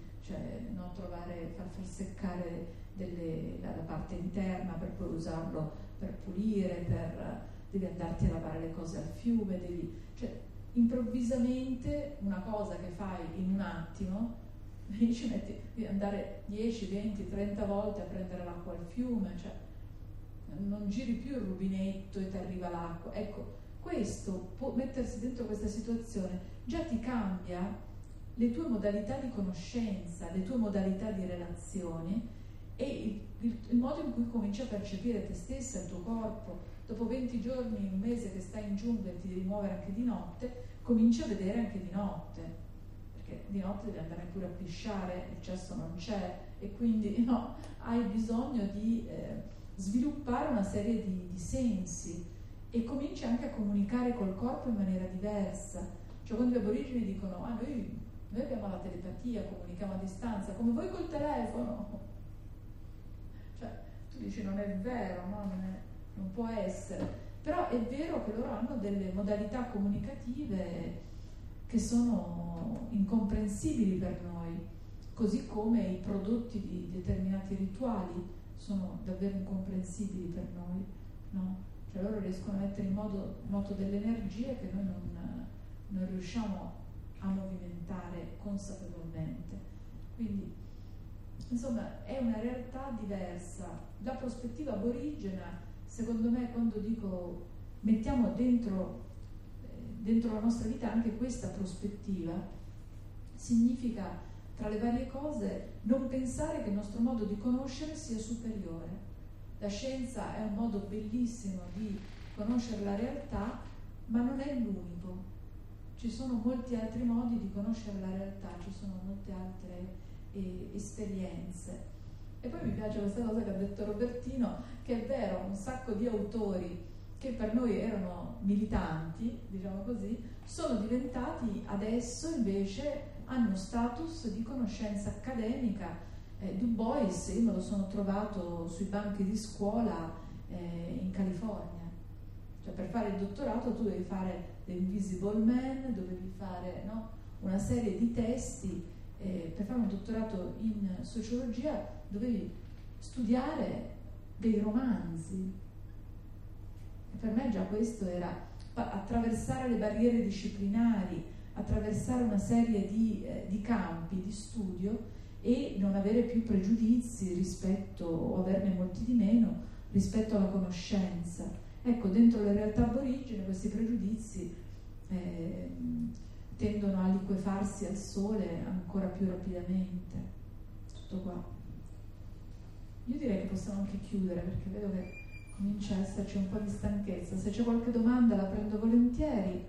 far seccare la parte interna per poi usarlo per pulire, devi andarti a lavare le cose al fiume, improvvisamente una cosa che fai in un attimo, devi andare 10, 20, 30 volte a prendere l'acqua al fiume, non giri più il rubinetto e ti arriva l'acqua. Ecco, questo, mettersi dentro questa situazione già ti cambia le tue modalità di conoscenza, le tue modalità di relazioni e il modo in cui cominci a percepire te stessa, il tuo corpo. Dopo 20 giorni, un mese che stai in giungla e ti devi muovere anche di notte, cominci a vedere anche di notte, perché di notte devi andare pure a pisciare, il cesso non c'è, e quindi hai bisogno di sviluppare una serie di sensi, e cominci anche a comunicare col corpo in maniera diversa. Cioè, quando gli aborigeni dicono noi abbiamo la telepatia, comunichiamo a distanza, come voi col telefono, cioè tu dici non è vero, no? Non può essere, però è vero che loro hanno delle modalità comunicative che sono incomprensibili per noi, così come i prodotti di determinati rituali sono davvero incomprensibili per noi, no? Cioè loro riescono a mettere in moto delle energie che noi non riusciamo a movimentare consapevolmente. Quindi, insomma, è una realtà diversa. La prospettiva aborigena, secondo me, quando dico mettiamo dentro la nostra vita anche questa prospettiva, significa, tra le varie cose, non pensare che il nostro modo di conoscere sia superiore. La scienza è un modo bellissimo di conoscere la realtà, ma non è l'unico. Ci sono molti altri modi di conoscere la realtà, ci sono molte altre esperienze. E poi mi piace questa cosa che ha detto Robertino, che è vero, un sacco di autori che per noi erano militanti, diciamo così, sono diventati adesso invece, hanno status di conoscenza accademica. Du Bois, io me lo sono trovato sui banchi di scuola in California, cioè per fare il dottorato tu dovevi fare The Invisible Man, dovevi fare una serie di testi, per fare un dottorato in sociologia dovevi studiare dei romanzi, e per me già questo era attraversare le barriere disciplinari, attraversare una serie di campi di studio e non avere più pregiudizi rispetto, o averne molti di meno, rispetto alla conoscenza. Ecco, dentro le realtà aborigene questi pregiudizi tendono a liquefarsi al sole ancora più rapidamente. Tutto qua. Io direi che possiamo anche chiudere, perché vedo che comincia a esserci un po' di stanchezza. Se c'è qualche domanda la prendo volentieri,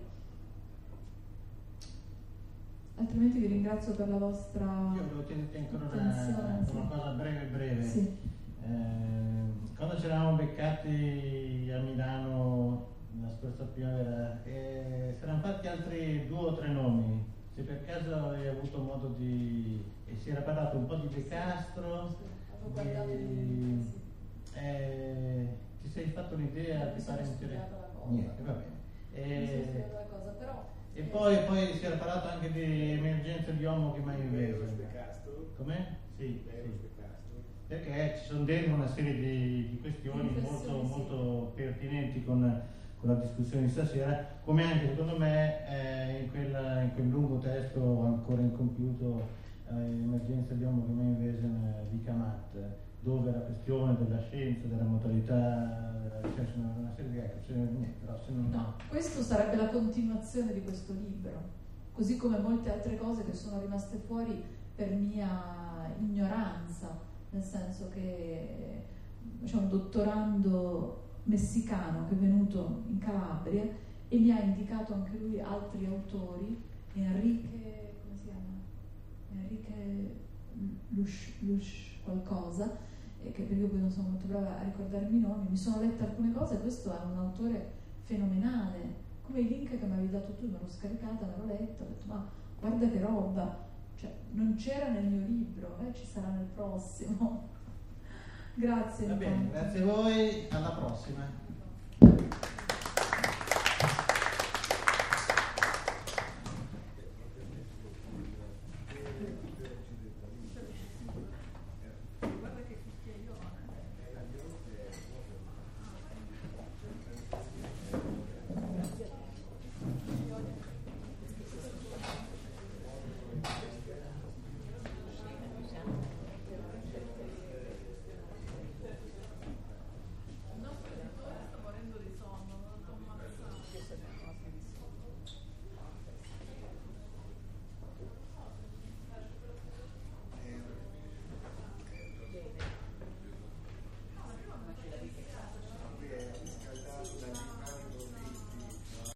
altrimenti vi ringrazio per la vostra Io volevo chiederti ancora attenzione, una cosa breve. Sì. Quando ci eravamo beccati a Milano la scorsa primavera, si erano fatti altri 2 o 3 nomi. Se per caso hai avuto modo di... e si era parlato un po' di De Castro, ti sei fatto un'idea, ti pare interessante? Niente, va bene. E poi si era parlato anche di emergenza di Homo che mai invece. Com'è? Sì. Perché ci sono dentro una serie di questioni molto pertinenti con la discussione di stasera, come anche secondo me in quel lungo testo ancora incompiuto, emergenza di Homo che mai invasion di Kamat, dove la questione della scienza, della modalità della ricerca, una serie di niente, però se non... No, questo sarebbe la continuazione di questo libro, così come molte altre cose che sono rimaste fuori per mia ignoranza, nel senso che c'è un dottorando messicano che è venuto in Calabria e mi ha indicato anche lui altri autori, Enrique Lush qualcosa, perché io poi non sono molto brava a ricordarmi i nomi, mi sono letta alcune cose. Questo è un autore fenomenale, come il link che mi avevi dato tu, me l'ho scaricata, me l'ho letta, ho detto ma guarda che roba, cioè non c'era nel mio libro, ci sarà nel prossimo. Grazie. Va bene, grazie a voi, alla prossima.